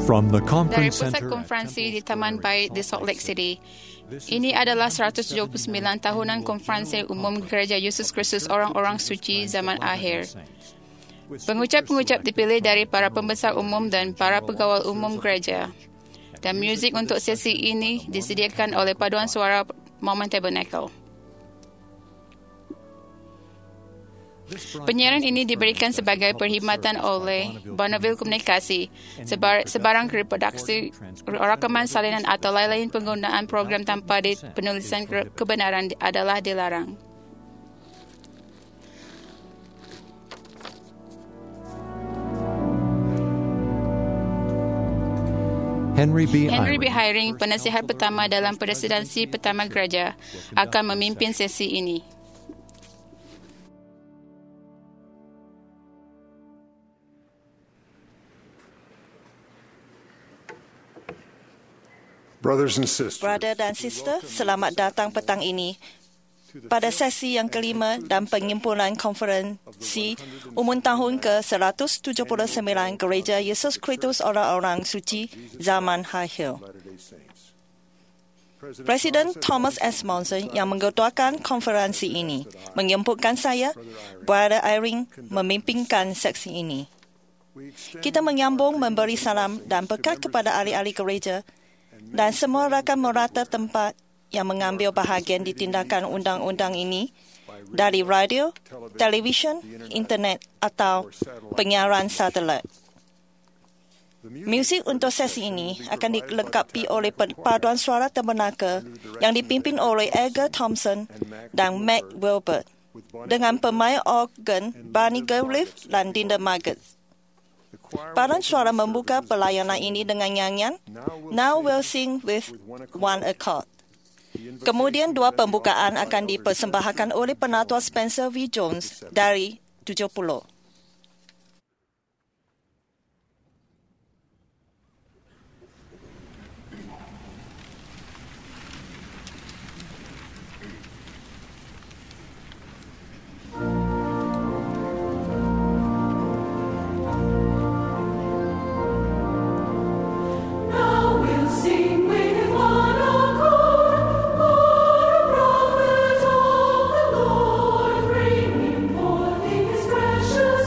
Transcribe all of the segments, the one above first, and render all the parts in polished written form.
From the Dari conference pusat center at konferensi di Temple Taman Bait di Salt Lake City. Ini adalah 179 tahunan konferensi umum Gereja Yesus Kristus Orang-Orang Suci Zaman Akhir. Pengucap-pengucap dipilih dari para pembesar umum dan para pegawai umum gereja. Dan muzik untuk sesi ini disediakan oleh paduan suara Mormon Tabernacle. Penyiaran ini diberikan sebagai perkhidmatan oleh Bonneville Komunikasi. Sebarang reproduksi, rakaman salinan atau lain-lain penggunaan program tanpa penulisan kebenaran adalah dilarang. Henry B. Eyring, penasihat pertama dalam presidensi pertama gereja, akan memimpin sesi ini. Brother dan sister, selamat datang petang ini pada sesi yang kelima dan penyempurnaan konferensi umum tahun ke-179 Gereja Yesus Kristus Orang-Orang Suci Zaman Akhir. Presiden Thomas S. Monson yang mengetuakan konferensi ini menjemputkan saya, Brother Eyring, memimpinkan seksi ini. Kita menyambung memberi salam dan berkat kepada ahli-ahli gereja dan semua rakan merata tempat yang mengambil bahagian di tindakan undang-undang ini dari radio, televisyen, internet atau penyiaran satelit. Muzik untuk sesi ini akan dilengkapi oleh paduan suara Tabernacle yang dipimpin oleh Edgar Thompson dan Mac Wilbert dengan pemain organ Barney Gurliff dan Linda Marget. Paduan suara membuka pelayanan ini dengan nyanyian Now We'll Sing With One Accord. Kemudian dua pembukaan akan dipersembahkan oleh penatua Spencer V. Jones dari 70. Precious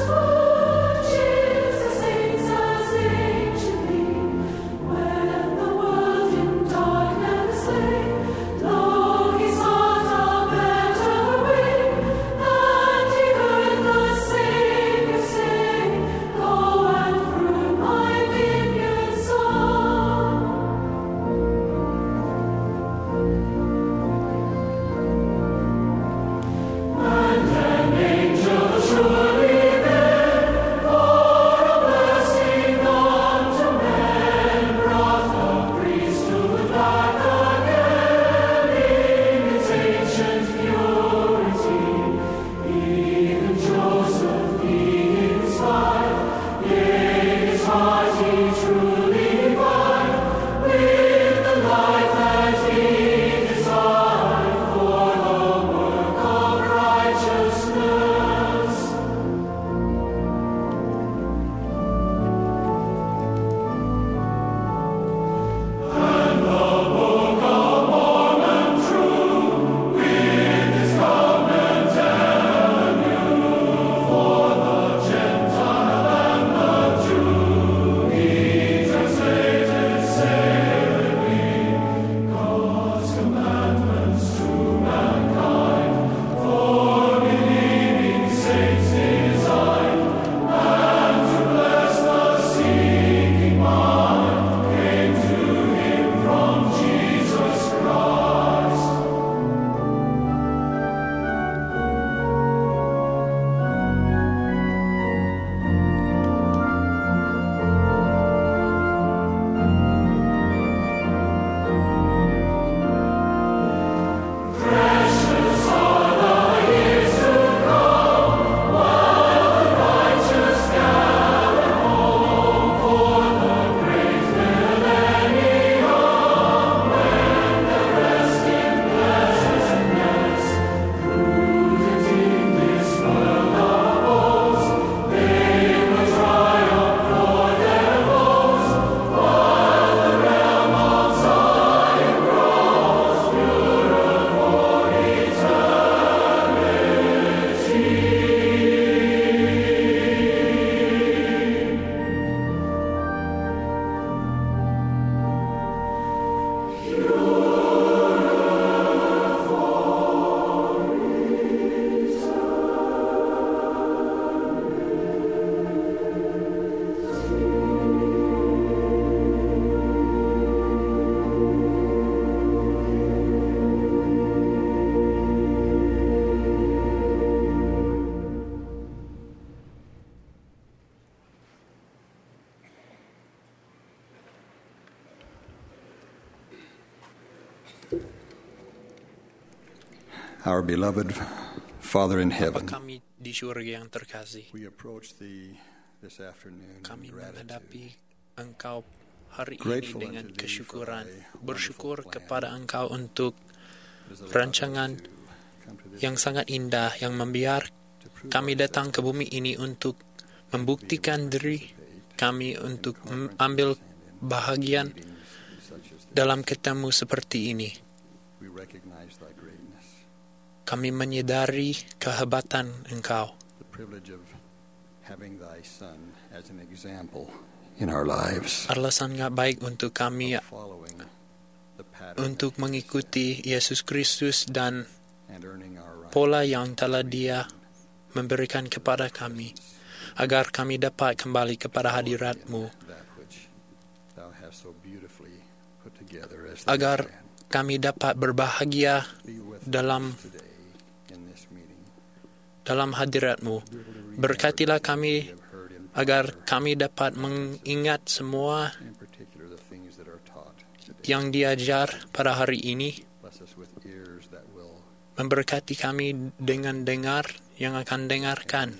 Our beloved Father in Bapa heaven, kami di surga yang terkasih, we approach Thee this afternoon kami in gratitude. menghadapi Engkau hari ini Grateful dengan unto Thee kesyukuran, for Thy bersyukur wonderful plan kepada Engkau untuk that has allowed rancangan us to come to this yang sangat indah yang membiar to prove kami datang ke ourselves bumi ini untuk membuktikan diri kami untuk ambil bahagian such as this. dalam ketemu seperti ini. We recognize Thy greatness, Kami menyadari kehebatan Engkau, the privilege of having Thy Son as an example in our lives, adalah sangat baik untuk kami of following the pattern untuk mengikuti Yesus Kristus dan and earning our right pola yang telah Dia memberikan kepada kami, agar kami dapat kembali kepada hadirat-Mu, that which Thou hast so beautifully put together as the agar plan. kami dapat berbahagia Be with dalam us today in this meeting. dalam hadirat-Mu. Berkatilah kami We have heard in agar prayer, kami dapat mengingat semua in particular the things that are taught today. yang diajar pada hari ini. Bless us with ears that will Memberkati kami dengan dengar yang akan dengarkan,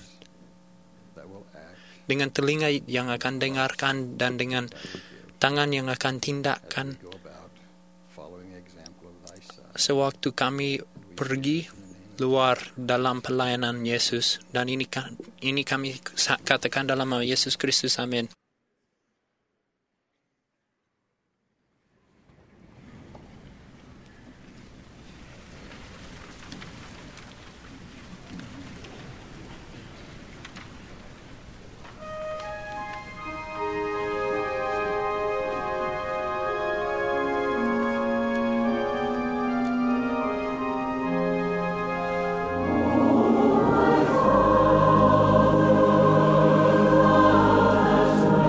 act, dengan telinga yang akan dengarkan, dan dengan tangan yang akan tindakan go about following the example of Thy Son. sewaktu kami pergi luar dalam pelayanan Yesus. Dan ini kami katakan dalam nama Yesus Kristus. Amin. Amen.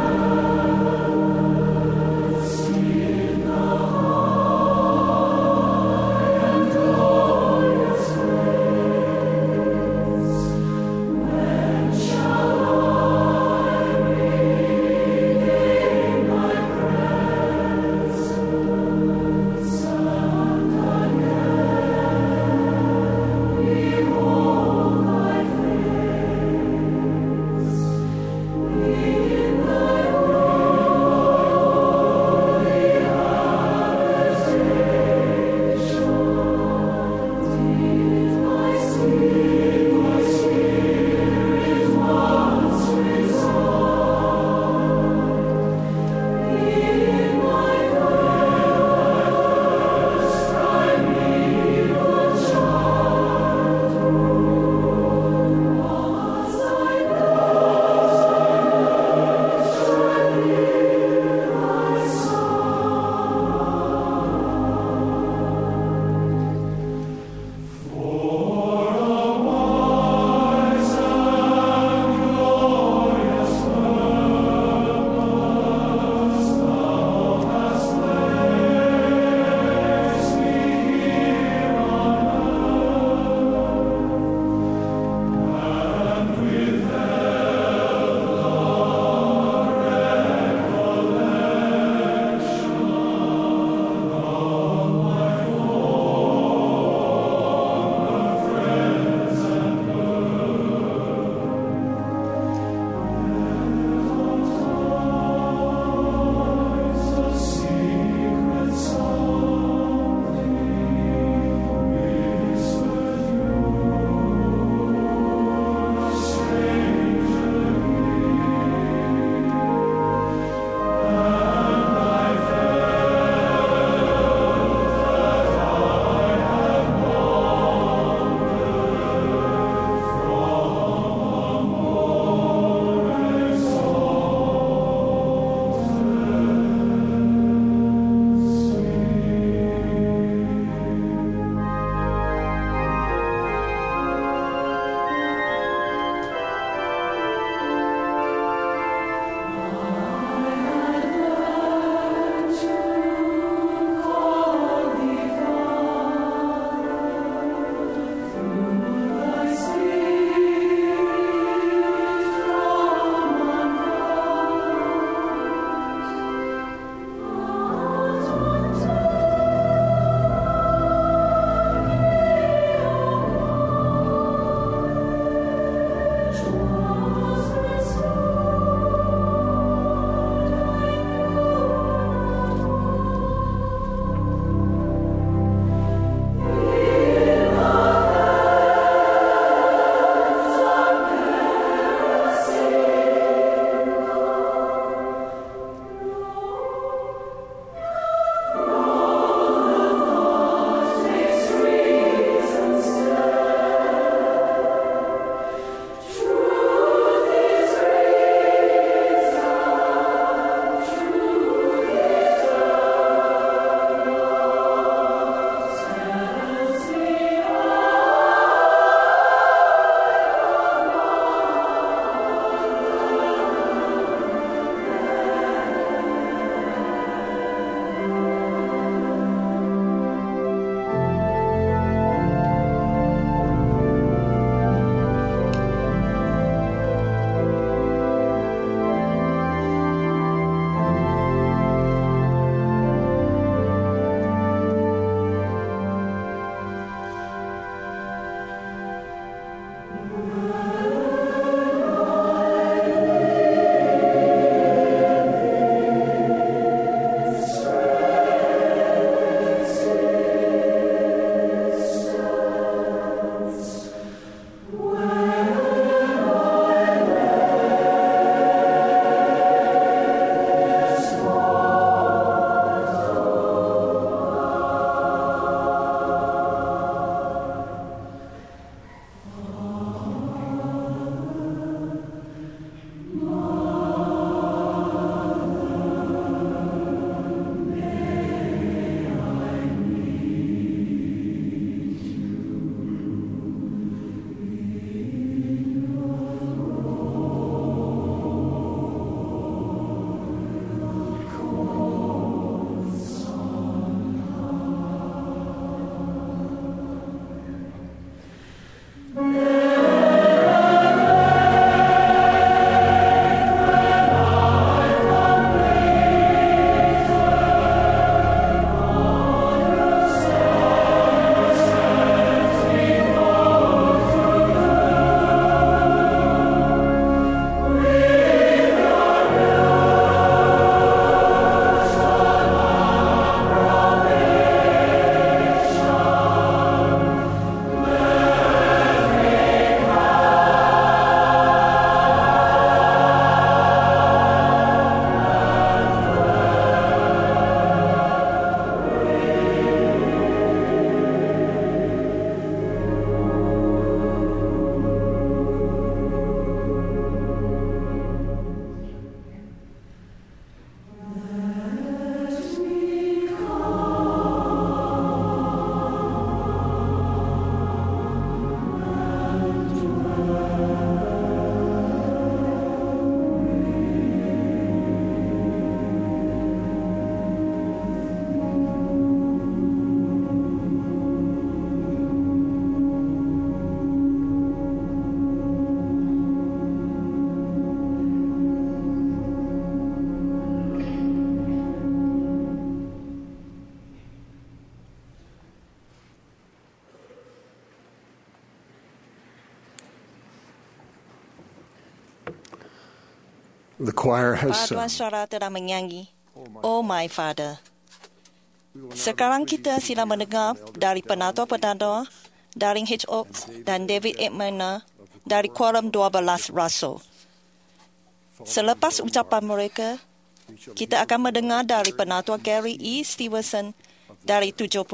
The choir has Paduan sung. suara telah menyanyi, Oh my Father. Sekarang kita sila mendengar dari penatua-penatua Darling H. Oaks dan David Edmund dari Quorum 12 Rasul. Selepas ucapan mereka, kita akan mendengar dari penatua Gary E. Stevenson dari 70.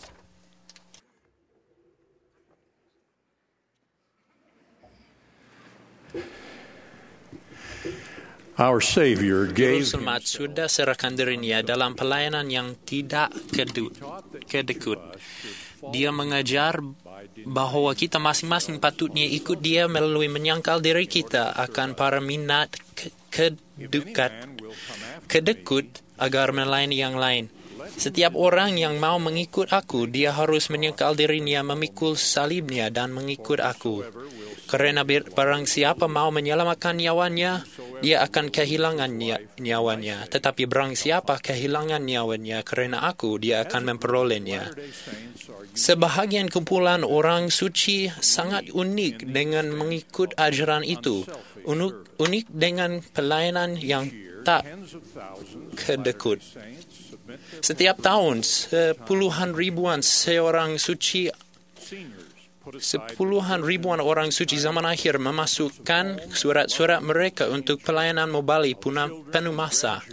Our Savior Juru gave Selamat sudah serahkan dirinya dalam pelayanan yang tidak kedekut. Dia mengajar bahawa kita masing-masing patutnya ikut dia melalui menyangkal diri kita akan para minat kedekut agar melayani yang lain. Setiap orang yang mau mengikut aku, dia harus menyangkal dirinya, memikul salibnya dan mengikut aku. Kerana barang siapa mau menyelamatkan nyawanya, dia akan kehilangan nyawanya. Tetapi barang siapa kehilangan nyawanya kerana aku, dia akan memperolehnya. Sebahagian kumpulan orang suci sangat unik dengan mengikut ajaran itu. Unik dengan pelayanan yang tak kedekut. Setiap tahun, sepuluhan ribuan orang suci zaman akhir memasukkan surat-surat mereka untuk pelayanan mobali penuh masa.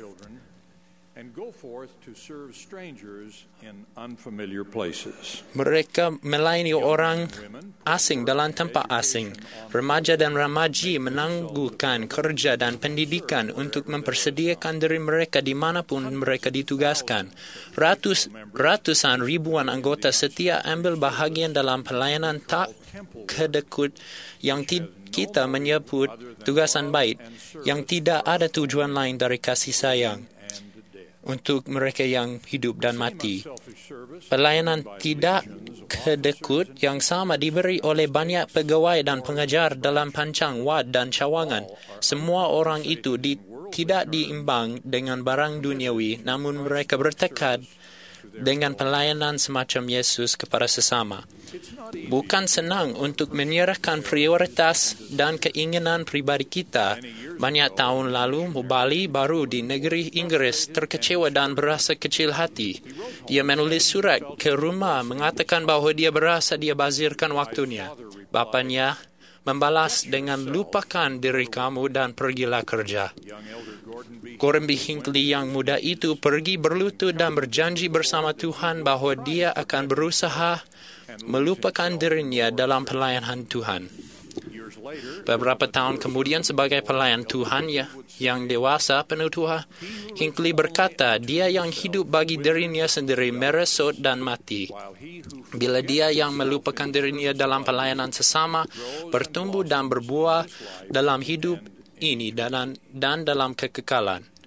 Mereka melayani orang asing dalam tempat asing. Remaja dan remaji menangguhkan kerja dan pendidikan untuk mempersediakan diri mereka di manapun mereka ditugaskan. Ratusan ribuan anggota setia ambil bahagian dalam pelayanan tak kedekut yang kita menyebut tugasan bait, yang tidak ada tujuan lain dari kasih sayang untuk mereka yang hidup dan mati. Pelayanan tidak kedekut yang sama diberi oleh banyak pegawai dan pengajar dalam pancang, wad dan cawangan. Semua orang itu tidak diimbang dengan barang duniawi, namun mereka bertekad dengan pelayanan semacam Yesus kepada sesama. Bukan senang untuk menyerahkan prioritas dan keinginan pribadi kita. Banyak tahun lalu, mubali baru di negeri Inggris terkecewa dan berasa kecil hati. Dia menulis surat ke rumah mengatakan bahawa dia berasa dia bazirkan waktunya. Bapanya membalas dengan lupakan diri kamu dan pergilah kerja. Gordon B. Hinckley yang muda itu pergi berlutut dan berjanji bersama Tuhan bahawa dia akan berusaha melupakan dirinya dalam pelayanan Tuhan. Beberapa tahun kemudian sebagai pelayan Tuhan yang dewasa penuh Tuhan, Hinckley berkata dia yang hidup bagi dirinya sendiri meresot dan mati. Bila dia yang melupakan dirinya dalam pelayanan sesama bertumbuh dan berbuah dalam hidup ini dan dalam kekekalan.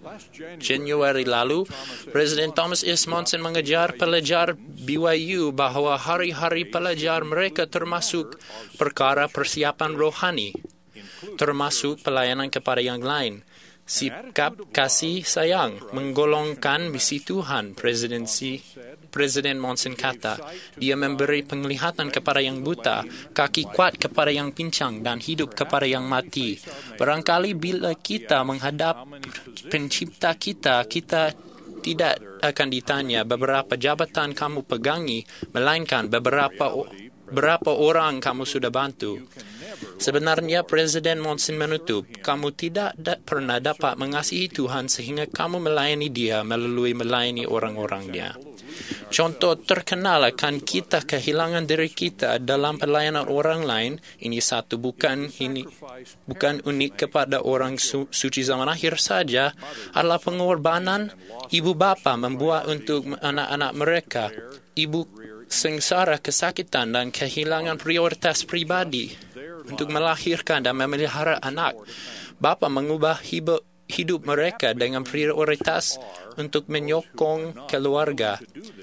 Januari lalu, Presiden Thomas S. Monson mengajar pelajar BYU bahawa hari-hari pelajar mereka termasuk perkara persiapan rohani, termasuk pelayanan kepada yang lain. Sikap kasih sayang menggolongkan misi Tuhan. Presiden Monson kata, dia memberi penglihatan kepada yang buta, kaki kuat kepada yang pincang, dan hidup kepada yang mati. Barangkali bila kita menghadap pencipta kita tidak akan ditanya beberapa jabatan kamu pegangi, melainkan berapa orang kamu sudah bantu. Sebenarnya Presiden Monson menutup, kamu tidak pernah dapat mengasihi Tuhan sehingga kamu melayani Dia melalui melayani orang-orangnya. Contoh terkenal akan kita kehilangan diri kita dalam pelayanan orang lain, ini bukan unik kepada orang suci zaman akhir saja, adalah pengorbanan ibu bapa membuat untuk anak-anak mereka. Ibu sengsara kesakitan dan kehilangan prioritas pribadi untuk melahirkan dan memelihara anak. Bapa mengubah hidup mereka dengan prioritas untuk menyokong keluarga.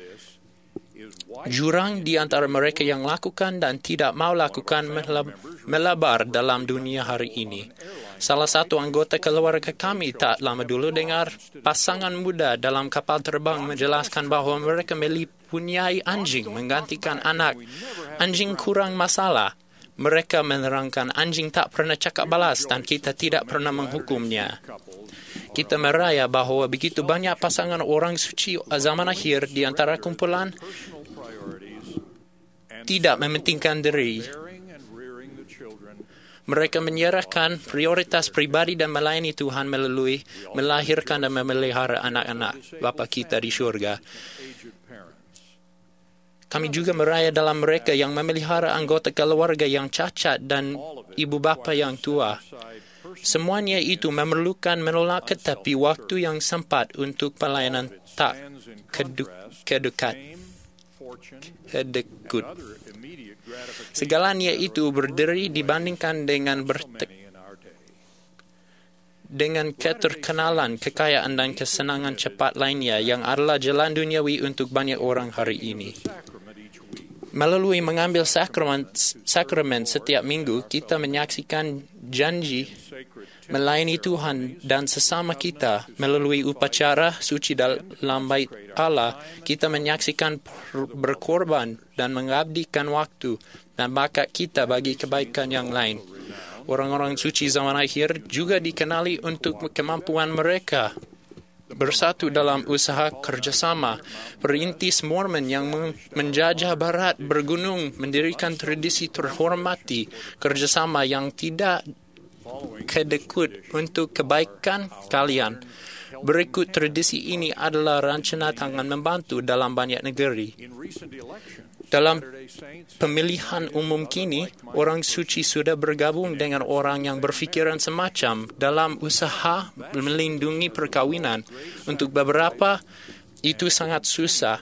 Jurang di antara mereka yang lakukan dan tidak mau lakukan melebar dalam dunia hari ini. Salah satu anggota keluarga kami tak lama dulu dengar pasangan muda dalam kapal terbang menjelaskan bahawa mereka mempunyai anjing menggantikan anak. Anjing kurang masalah. Mereka menerangkan anjing tak pernah cakap balas dan kita tidak pernah menghukumnya. Kita meraya bahawa begitu banyak pasangan orang suci zaman akhir di antara kumpulan tidak mementingkan diri. Mereka menyerahkan prioritas pribadi dan melayani Tuhan melalui melahirkan dan memelihara anak-anak Bapa kita di syurga. Kami juga meraya dalam mereka yang memelihara anggota keluarga yang cacat dan ibu bapa yang tua. Semuanya itu memerlukan menolak tetapi waktu yang sempat untuk pelayanan tak kedekut. Segalanya itu berdiri dibandingkan dengan keterkenalan, kekayaan dan kesenangan cepat lainnya yang adalah jalan duniawi untuk banyak orang hari ini. Melalui mengambil sakramen setiap minggu, kita menyaksikan janji melayani Tuhan dan sesama kita. Melalui upacara suci dalam bait Allah, kita menyaksikan berkorban dan mengabdikan waktu dan bakat kita bagi kebaikan yang lain. Orang-orang suci zaman akhir juga dikenali untuk kemampuan mereka bersatu dalam usaha kerjasama. Perintis Mormon yang menjajah barat bergunung mendirikan tradisi terhormati kerjasama yang tidak kedekut untuk kebaikan kalian. Berikut tradisi ini adalah rencana tangan membantu dalam banyak negeri. Dalam pemilihan umum kini, orang suci sudah bergabung dengan orang yang berfikiran semacam dalam usaha melindungi perkawinan. Untuk beberapa, itu sangat susah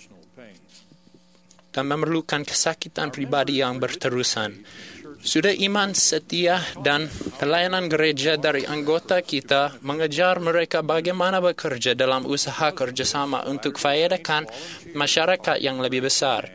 dan memerlukan kesakitan pribadi yang berterusan. Sudah iman setia dan pelayanan gereja dari anggota kita mengajar mereka bagaimana bekerja dalam usaha kerjasama untuk faedakan masyarakat yang lebih besar.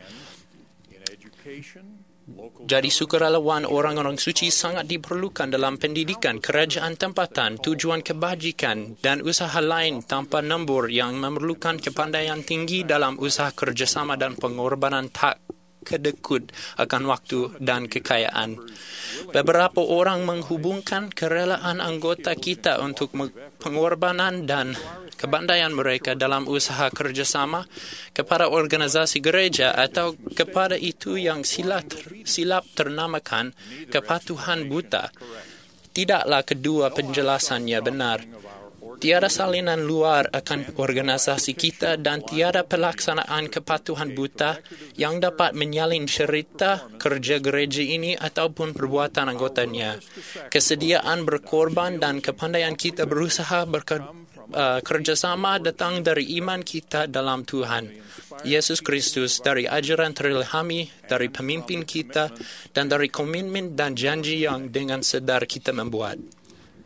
Jadi sukarelawan orang-orang suci sangat diperlukan dalam pendidikan, kerajaan tempatan, tujuan kebajikan dan usaha lain tanpa nombor yang memerlukan kepandaian tinggi dalam usaha kerjasama dan pengorbanan tak kedekut akan waktu dan kekayaan. Beberapa orang menghubungkan kerelaan anggota kita untuk pengorbanan dan kepandaian mereka dalam usaha kerjasama kepada organisasi gereja atau kepada itu yang silap ternamakan kepatuhan buta. Tidaklah kedua penjelasannya benar. Tiada salinan luar akan organisasi kita dan tiada pelaksanaan kepatuhan buta yang dapat menyalin cerita kerja gereja ini ataupun perbuatan anggotanya. Kesediaan berkorban dan kepandaian kita berusaha kerjasama datang dari iman kita dalam Tuhan Yesus Kristus, dari ajaran terilhami, dari pemimpin kita, dan dari komitmen dan janji yang dengan sedar kita membuat.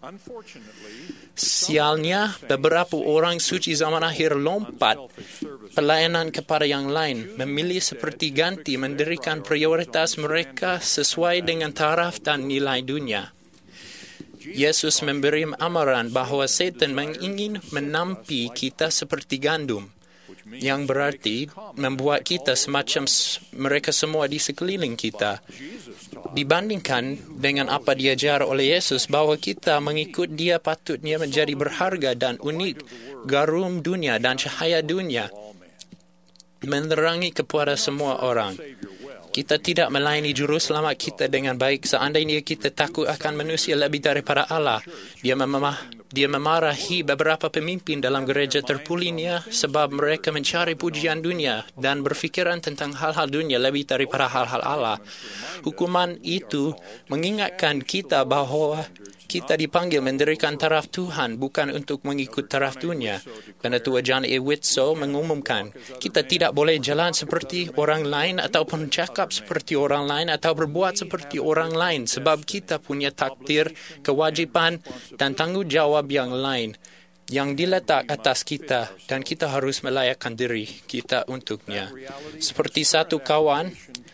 Sialnya, beberapa orang suci zaman akhir lompat pelayanan kepada yang lain, memilih seperti ganti mendirikan prioritas mereka sesuai dengan taraf dan nilai dunia. Yesus memberi amaran bahawa setan ingin menampi kita seperti gandum, yang berarti membuat kita semacam mereka semua di sekeliling kita. Dibandingkan dengan apa diajar oleh Yesus bahawa kita mengikut dia patutnya menjadi berharga dan unik, garam dunia dan cahaya dunia, menerangi kepada semua orang. Kita tidak melayani juru selamat kita dengan baik seandainya kita takut akan manusia lebih daripada Allah. Dia memarahi beberapa pemimpin dalam gereja terpulinya sebab mereka mencari pujian dunia dan berfikiran tentang hal-hal dunia lebih daripada hal-hal Allah. Hukuman itu mengingatkan kita bahawa kita dipanggil mendirikan taraf Tuhan, bukan untuk mengikut taraf dunia. Penatua John A. Whitsoe mengumumkan, kita tidak boleh jalan seperti orang lain ataupun cakap seperti orang lain atau berbuat seperti orang lain sebab kita punya takdir, kewajipan dan tanggungjawab yang lain yang diletak atas kita dan kita harus melayakkan diri kita untuknya. Seperti satu kawan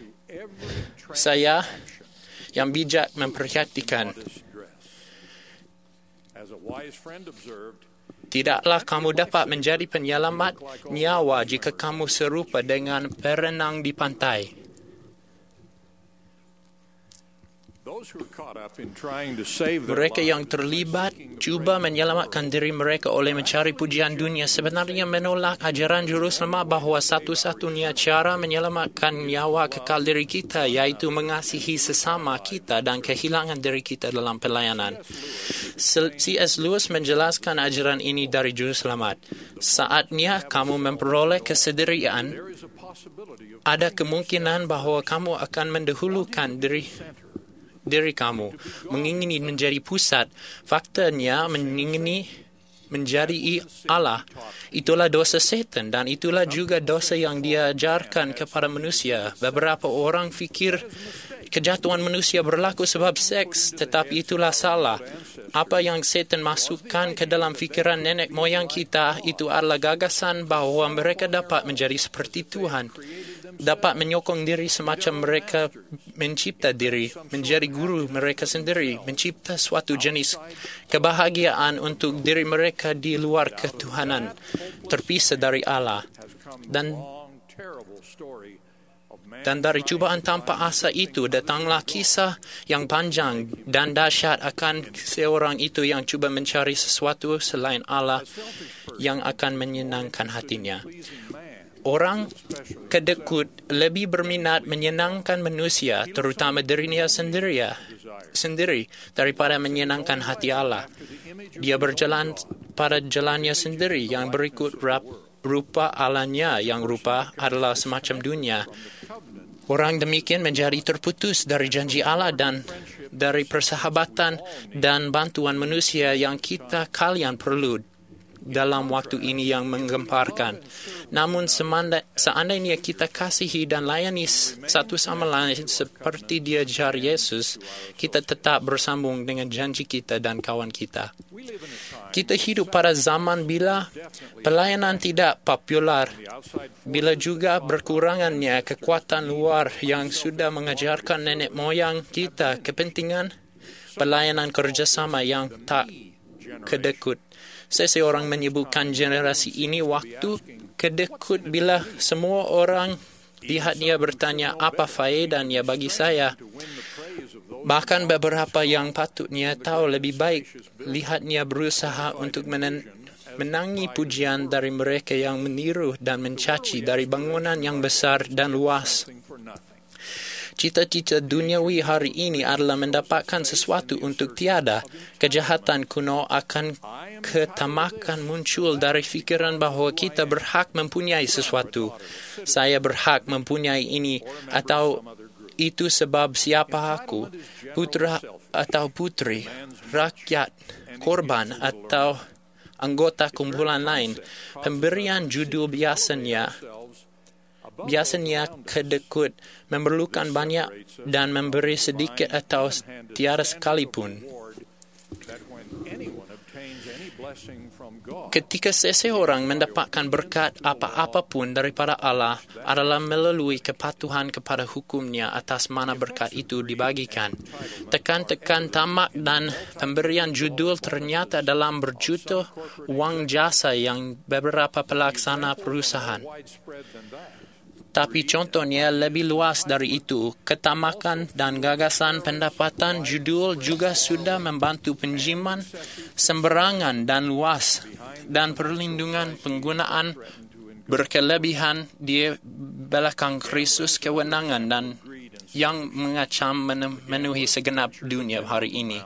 saya yang bijak memperhatikan, tidaklah kamu dapat menjadi penyelamat nyawa jika kamu serupa dengan perenang di pantai. Mereka yang terlibat cuba menyelamatkan diri mereka oleh mencari pujian dunia sebenarnya menolak ajaran juru selamat bahawa satu-satunya cara menyelamatkan nyawa kekal diri kita iaitu mengasihi sesama kita dan kehilangan diri kita dalam pelayanan. C.S. Lewis menjelaskan ajaran ini dari juru selamat. Saatnya kamu memperoleh kesendirian, ada kemungkinan bahawa kamu akan mendahulukan diri kamu, mengingini menjadi pusat, faktanya mengingini menjadi Allah. Itulah dosa setan dan itulah juga dosa yang diajarkan kepada manusia. Beberapa orang fikir kejatuhan manusia berlaku sebab seks, tetapi itulah salah. Apa yang setan masukkan ke dalam fikiran nenek moyang kita itu adalah gagasan bahawa mereka dapat menjadi seperti Tuhan, dapat menyokong diri semacam mereka mencipta diri, menjadi guru mereka sendiri, mencipta suatu jenis kebahagiaan untuk diri mereka di luar ketuhanan, terpisah dari Allah. Dan dari cubaan tanpa asa itu datanglah kisah yang panjang dan dahsyat akan seorang itu yang cuba mencari sesuatu selain Allah yang akan menyenangkan hatinya. Orang kedekut lebih berminat menyenangkan manusia, terutama dirinya sendiri, daripada menyenangkan hati Allah. Dia berjalan pada jalannya sendiri yang berikut rupa Allahnya, yang rupa adalah semacam dunia. Orang demikian menjadi terputus dari janji Allah dan dari persahabatan dan bantuan manusia yang kalian perlu dalam waktu ini yang menggemparkan. Namun seandainya kita kasihi dan layani satu sama lain seperti diajar Yesus, kita tetap bersambung dengan janji kita dan kawan kita. Kita hidup pada zaman bila pelayanan tidak popular, bila juga berkurangannya kekuatan luar yang sudah mengajarkan nenek moyang kita kepentingan pelayanan kerjasama yang tak kedekut. Seseorang menyebutkan generasi ini waktu kedekut bila semua orang lihatnya bertanya apa faedahnya bagi saya. Bahkan beberapa yang patutnya tahu lebih baik lihatnya berusaha untuk menangi pujian dari mereka yang meniru dan mencaci dari bangunan yang besar dan luas. Cita-cita duniawi hari ini adalah mendapatkan sesuatu untuk tiada. Kejahatan kuno akan ketamakan muncul dari fikiran bahawa kita berhak mempunyai sesuatu. Saya berhak mempunyai ini atau itu sebab siapa aku, putra atau putri, rakyat, korban atau anggota kumpulan lain. Pemberian judul biasanya kedekut, memerlukan banyak dan memberi sedikit atau tiada sekalipun. Ketika seseorang mendapatkan berkat apa-apa pun daripada Allah adalah melalui kepatuhan kepada hukum-Nya atas mana berkat itu dibagikan. Tekan-tekan tamak dan pemberian judul ternyata dalam berjuta wang jasa yang beberapa pelaksana perusahaan. Tapi contohnya lebih luas dari itu, ketamakan dan gagasan pendapatan judul juga sudah membantu penjiman sembarangan dan luas dan perlindungan penggunaan berkelebihan di belakang krisis kewenangan dan yang mengacam memenuhi segenap dunia hari ini.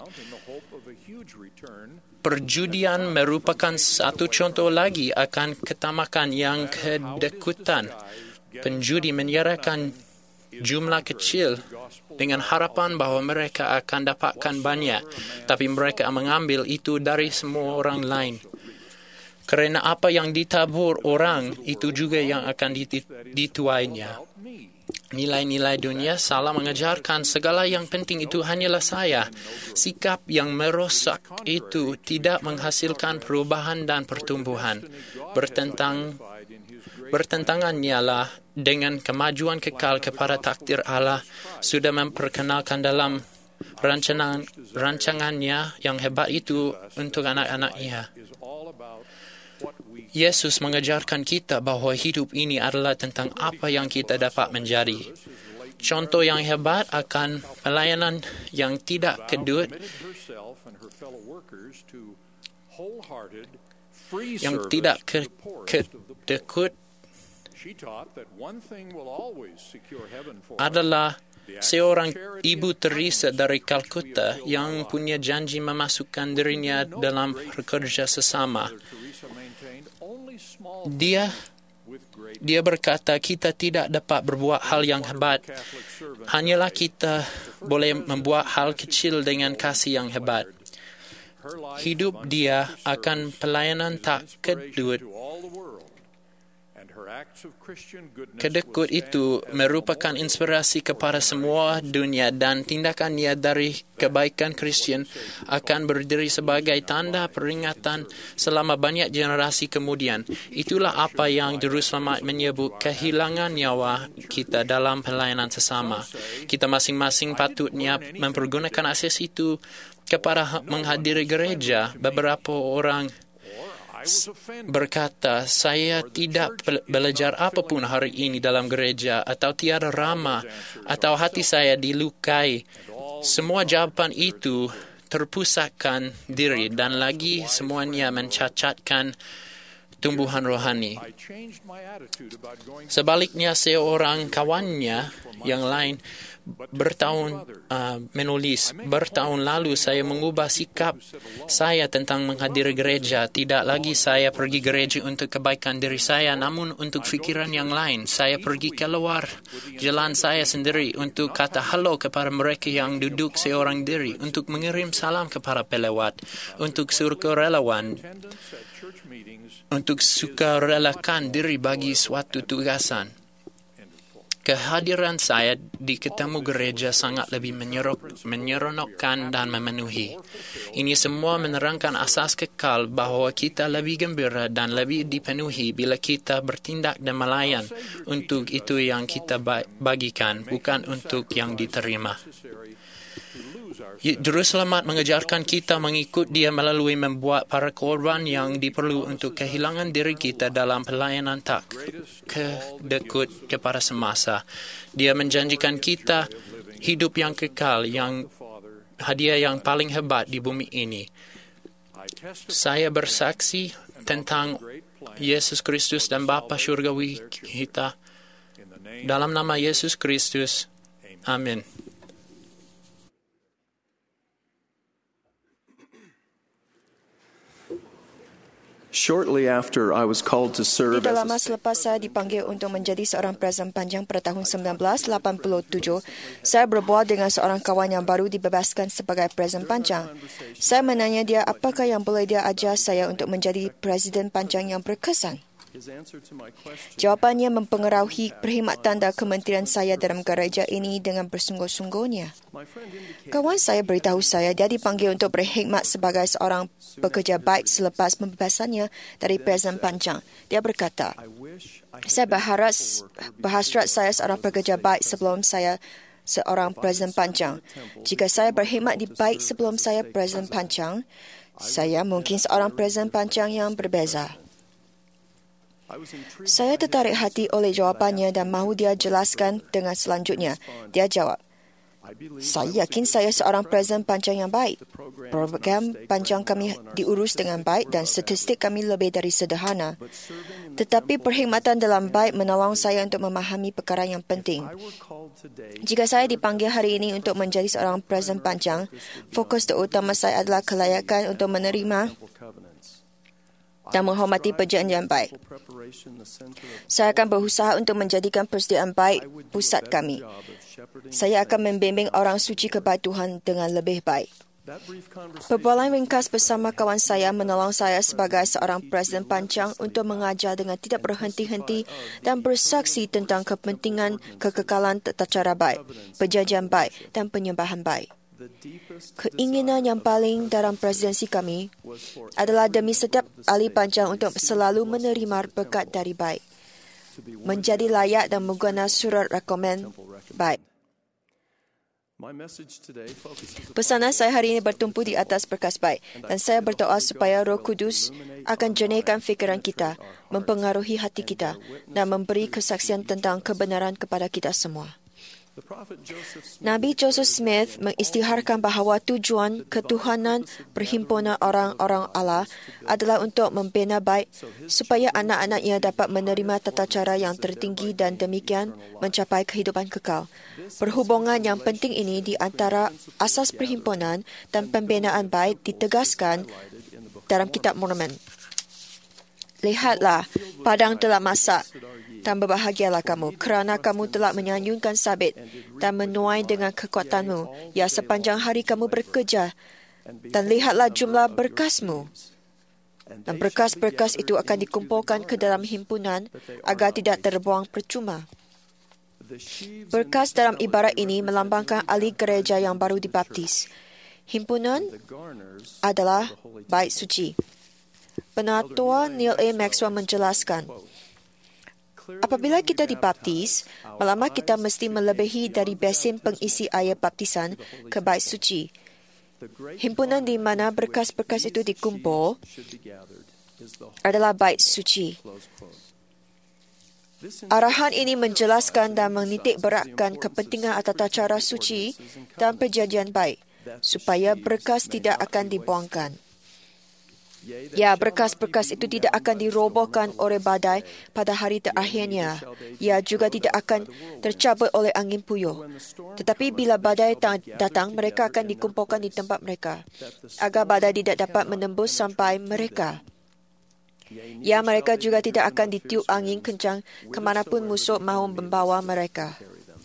Perjudian merupakan satu contoh lagi akan ketamakan yang kedekutan. Penjudi menyerahkan jumlah kecil dengan harapan bahawa mereka akan dapatkan banyak, tapi mereka mengambil itu dari semua orang lain. Kerana apa yang ditabur orang, itu juga yang akan dituainya. Nilai-nilai dunia salah mengajarkan segala yang penting itu hanyalah saya. Sikap yang merosak itu tidak menghasilkan perubahan dan pertumbuhan. Bertentangannya lah dengan kemajuan kekal kepada takdir Allah sudah memperkenalkan dalam rancangannya yang hebat itu untuk anak-anaknya. Yesus mengajarkan kita bahawa hidup ini adalah tentang apa yang kita dapat menjadi. Contoh yang hebat akan pelayanan yang tidak kedut, yang tidak kedekut adalah seorang ibu Teresa dari Calcutta yang punya janji memasukkan dirinya dalam pekerja sesama. Dia berkata, kita tidak dapat berbuat hal yang hebat. Hanyalah kita boleh membuat hal kecil dengan kasih yang hebat. Hidup dia akan pelayanan tak kedut. Kedekut itu merupakan inspirasi kepada semua dunia dan tindakannya dari kebaikan Kristian akan berdiri sebagai tanda peringatan selama banyak generasi kemudian. Itulah apa yang Juru Selamat menyebut kehilangan nyawa kita dalam pelayanan sesama. Kita masing-masing patutnya mempergunakan akses itu kepada menghadiri gereja. Beberapa orang berkata, saya tidak belajar apapun hari ini dalam gereja, atau tiada ramah, atau hati saya dilukai. Semua jawapan itu terpusatkan diri dan lagi semuanya mencacatkan tumbuhan rohani. Sebaliknya, seorang kawannya yang lain menulis, bertahun lalu saya mengubah sikap saya tentang menghadiri gereja. Tidak lagi saya pergi gereja untuk kebaikan diri saya, namun untuk fikiran yang lain. Saya pergi keluar jalan saya sendiri untuk kata halo kepada mereka yang duduk seorang diri, untuk mengirim salam kepada pelewat, untuk sukarelawan, untuk sukarelakan diri bagi suatu tugasan. Kehadiran saya di ketemu gereja sangat lebih menyeronokkan dan memenuhi. Ini semua menerangkan asas kekal bahawa kita lebih gembira dan lebih dipenuhi bila kita bertindak dan melayan untuk itu yang kita bagikan, bukan untuk yang diterima. Juru Selamat mengajarkan kita mengikut Dia melalui membuat para korban yang diperlu untuk kehilangan diri kita dalam pelayanan tak kedekut kepada semasa. Dia menjanjikan kita hidup yang kekal, yang hadiah yang paling hebat di bumi ini. Saya bersaksi tentang Yesus Kristus dan Bapa Syurgawi kita. Dalam nama Yesus Kristus. Amin. Shortly after I was called to serve Tidak lama selepas saya dipanggil untuk menjadi seorang presiden panjang pada tahun 1987, saya berbual dengan seorang kawan yang baru dibebaskan sebagai presiden panjang. Saya menanya dia apakah yang boleh dia ajar saya untuk menjadi presiden panjang yang berkesan. Jawapannya mempengaruhi perkhidmatan dan kementerian saya dalam gereja ini dengan bersungguh-sungguhnya. Kawan saya beritahu saya dia dipanggil untuk berkhidmat sebagai seorang pekerja baik selepas pembebasannya dari Presiden Panjang. Dia berkata, saya berhasrat saya seorang pekerja baik sebelum saya seorang Presiden Panjang. Jika saya berkhidmat di baik sebelum saya Presiden Panjang, saya mungkin seorang Presiden Panjang yang berbeza. Saya tertarik hati oleh jawapannya dan mahu dia jelaskan dengan selanjutnya. Dia jawab, saya yakin saya seorang Presiden Panjang yang baik. Program panjang kami diurus dengan baik dan statistik kami lebih dari sederhana. Tetapi perkhidmatan dalam baik menolong saya untuk memahami perkara yang penting. Jika saya dipanggil hari ini untuk menjadi seorang Presiden Panjang, fokus terutama saya adalah kelayakan untuk menerima dan menghormati perjanjian baik. Saya akan berusaha untuk menjadikan persediaan baik pusat kami. Saya akan membimbing orang suci kepada Tuhan dengan lebih baik. Perbualan ringkas bersama kawan saya menolong saya sebagai seorang Presiden Panjang untuk mengajar dengan tidak berhenti-henti dan bersaksi tentang kepentingan kekekalan tata cara baik, perjanjian baik dan penyembahan baik. Keinginan yang paling dalam presidensi kami adalah demi setiap ahli panjang untuk selalu menerima berkat dari baik, menjadi layak dan menggunakan surat rekomen baik. Pesanan saya hari ini bertumpu di atas berkas baik dan saya berdoa supaya Roh Kudus akan jernihkan fikiran kita, mempengaruhi hati kita dan memberi kesaksian tentang kebenaran kepada kita semua. Nabi Joseph Smith mengisytiharkan bahawa tujuan ketuhanan perhimpunan orang-orang Allah adalah untuk membina baik supaya anak-anaknya dapat menerima tata cara yang tertinggi dan demikian mencapai kehidupan kekal. Perhubungan yang penting ini di antara asas perhimpunan dan pembinaan baik ditegaskan dalam Kitab Mormon. Lihatlah, padang telah masak. Dan berbahagialah kamu, kerana kamu telah menyanyungkan sabit dan menuai dengan kekuatanmu, ya sepanjang hari kamu bekerja. Dan lihatlah jumlah berkasmu. Dan berkas-berkas itu akan dikumpulkan ke dalam himpunan agar tidak terbuang percuma. Berkas dalam ibarat ini melambangkan ahli gereja yang baru dibaptis. Himpunan adalah bait suci. Penatua Neil A. Maxwell menjelaskan, apabila kita dibaptis, malamah kita mesti melebihi dari besin pengisi air baptisan ke bait suci. Himpunan di mana berkas-berkas itu dikumpul adalah bait suci. Arahan ini menjelaskan dan menitik beratkan kepentingan tata cara suci dan perjanjian baik, supaya berkas tidak akan dibuangkan. Ya, berkas-berkas itu tidak akan dirobohkan oleh badai pada hari terakhirnya. Ya, juga tidak akan tercabut oleh angin puyuh. Tetapi bila badai datang, mereka akan dikumpulkan di tempat mereka, agar badai tidak dapat menembus sampai mereka. Ya, mereka juga tidak akan ditiup angin kencang kemanapun musuh mahu membawa mereka.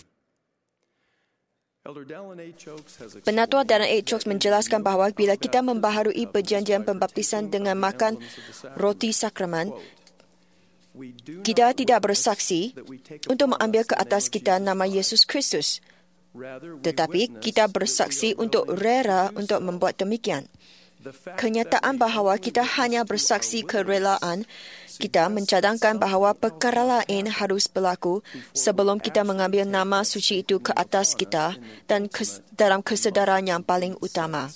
Penatua Dallin H. Oaks menjelaskan bahawa bila kita membaharui perjanjian pembaptisan dengan makan roti sakramen, kita tidak bersaksi untuk mengambil ke atas kita nama Yesus Kristus, tetapi kita bersaksi untuk rela untuk membuat demikian. Kenyataan bahawa kita hanya bersaksi kerelaan kita mencadangkan bahawa perkara lain harus berlaku sebelum kita mengambil nama suci itu ke atas kita dan dalam kesedaran yang paling utama.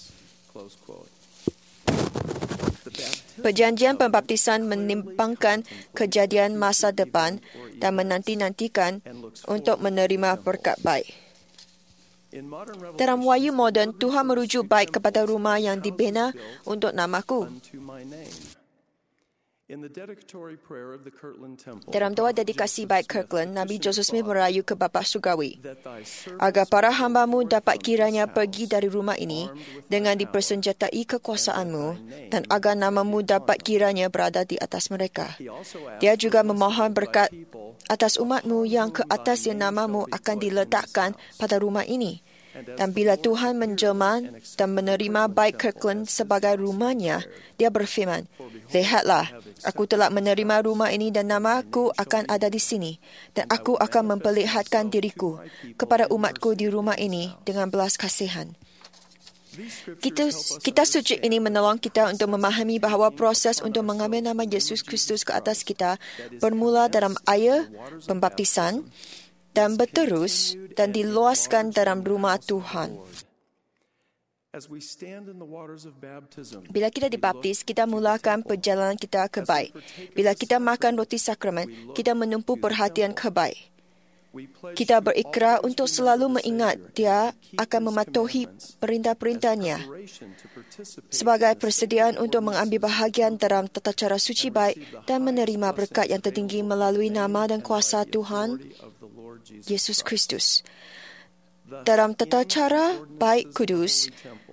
Perjanjian pembaptisan menimbangkan kejadian masa depan dan menanti-nantikan untuk menerima berkat baik. Dalam wahyu moden, Tuhan merujuk baik kepada rumah yang dibina untuk namaku. Dalam doa dedikasi baik Kirtland, Nabi Joseph Smith merayu ke Bapa Surgawi, agar para hamba-Mu dapat kiranya pergi dari rumah ini dengan dipersenjatai kekuasaanmu dan agar nama-Mu dapat kiranya berada di atas mereka. Dia juga memohon berkat atas umat-Mu yang ke atas yang nama-Mu akan diletakkan pada rumah ini. Dan bila Tuhan menjelma dan menerima Baik Kirkland sebagai rumahnya, dia berfirman, "Lihatlah, aku telah menerima rumah ini dan nama aku akan ada di sini. Dan aku akan memperlihatkan diriku kepada umatku di rumah ini dengan belas kasihan." Kitab suci ini menolong kita untuk memahami bahawa proses untuk mengambil nama Yesus Kristus ke atas kita bermula dalam air pembaptisan dan berterus dan diluaskan dalam rumah Tuhan. Bila kita dibaptis, kita mulakan perjalanan kita ke baik. Bila kita makan roti sakramen, kita menumpu perhatian ke baik. Kita berikrar untuk selalu mengingat Dia akan mematuhi perintah-perintahnya sebagai persediaan untuk mengambil bahagian dalam tata cara suci baik dan menerima berkat yang tertinggi melalui nama dan kuasa Tuhan Yesus Kristus. Dalam tata cara baik kudus,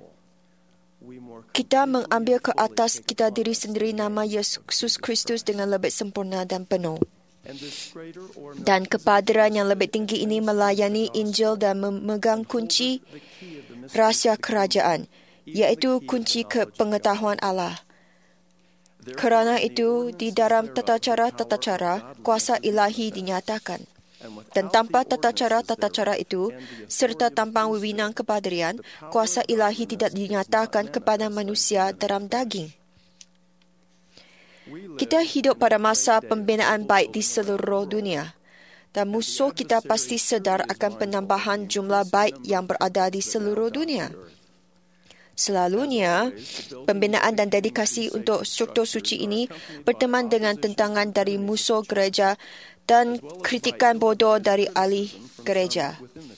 kita mengambil ke atas kita diri sendiri nama Yesus Kristus dengan lebih sempurna dan penuh. Dan kepadran yang lebih tinggi ini melayani Injil dan memegang kunci rahsia kerajaan, iaitu kunci pengetahuan Allah. Kerana itu, di dalam tata cara, kuasa ilahi dinyatakan. Dan tanpa tata cara itu, serta tanpa wewenang kepadrian, kuasa ilahi tidak dinyatakan kepada manusia dalam daging. Kita hidup pada masa pembinaan baik di seluruh dunia. Dan musuh kita pasti sedar akan penambahan jumlah baik yang berada di seluruh dunia. Selalunya, pembinaan dan dedikasi untuk struktur suci ini berteman dengan tentangan dari musuh gereja dan kritikan bodoh dari ahli gereja.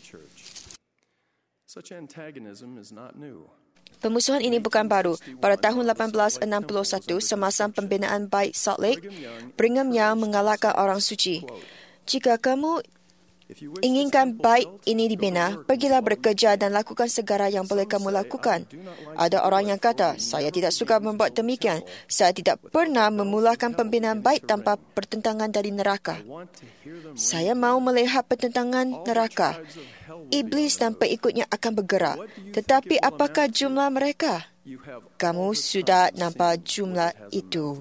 Permusuhan ini bukan baru. Pada tahun 1861, semasa pembinaan baik Salt Lake, Brigham Young mengalahkan orang suci. "Jika kamu inginkan baik ini dibina, pergilah bekerja dan lakukan segala yang boleh kamu lakukan." Ada orang yang kata, "Saya tidak suka membuat demikian. Saya tidak pernah memulakan pembinaan baik tanpa pertentangan dari neraka. Saya mahu melihat pertentangan neraka. Iblis dan pengikutnya akan bergerak. Tetapi apakah jumlah mereka? Kamu sudah nampak jumlah itu."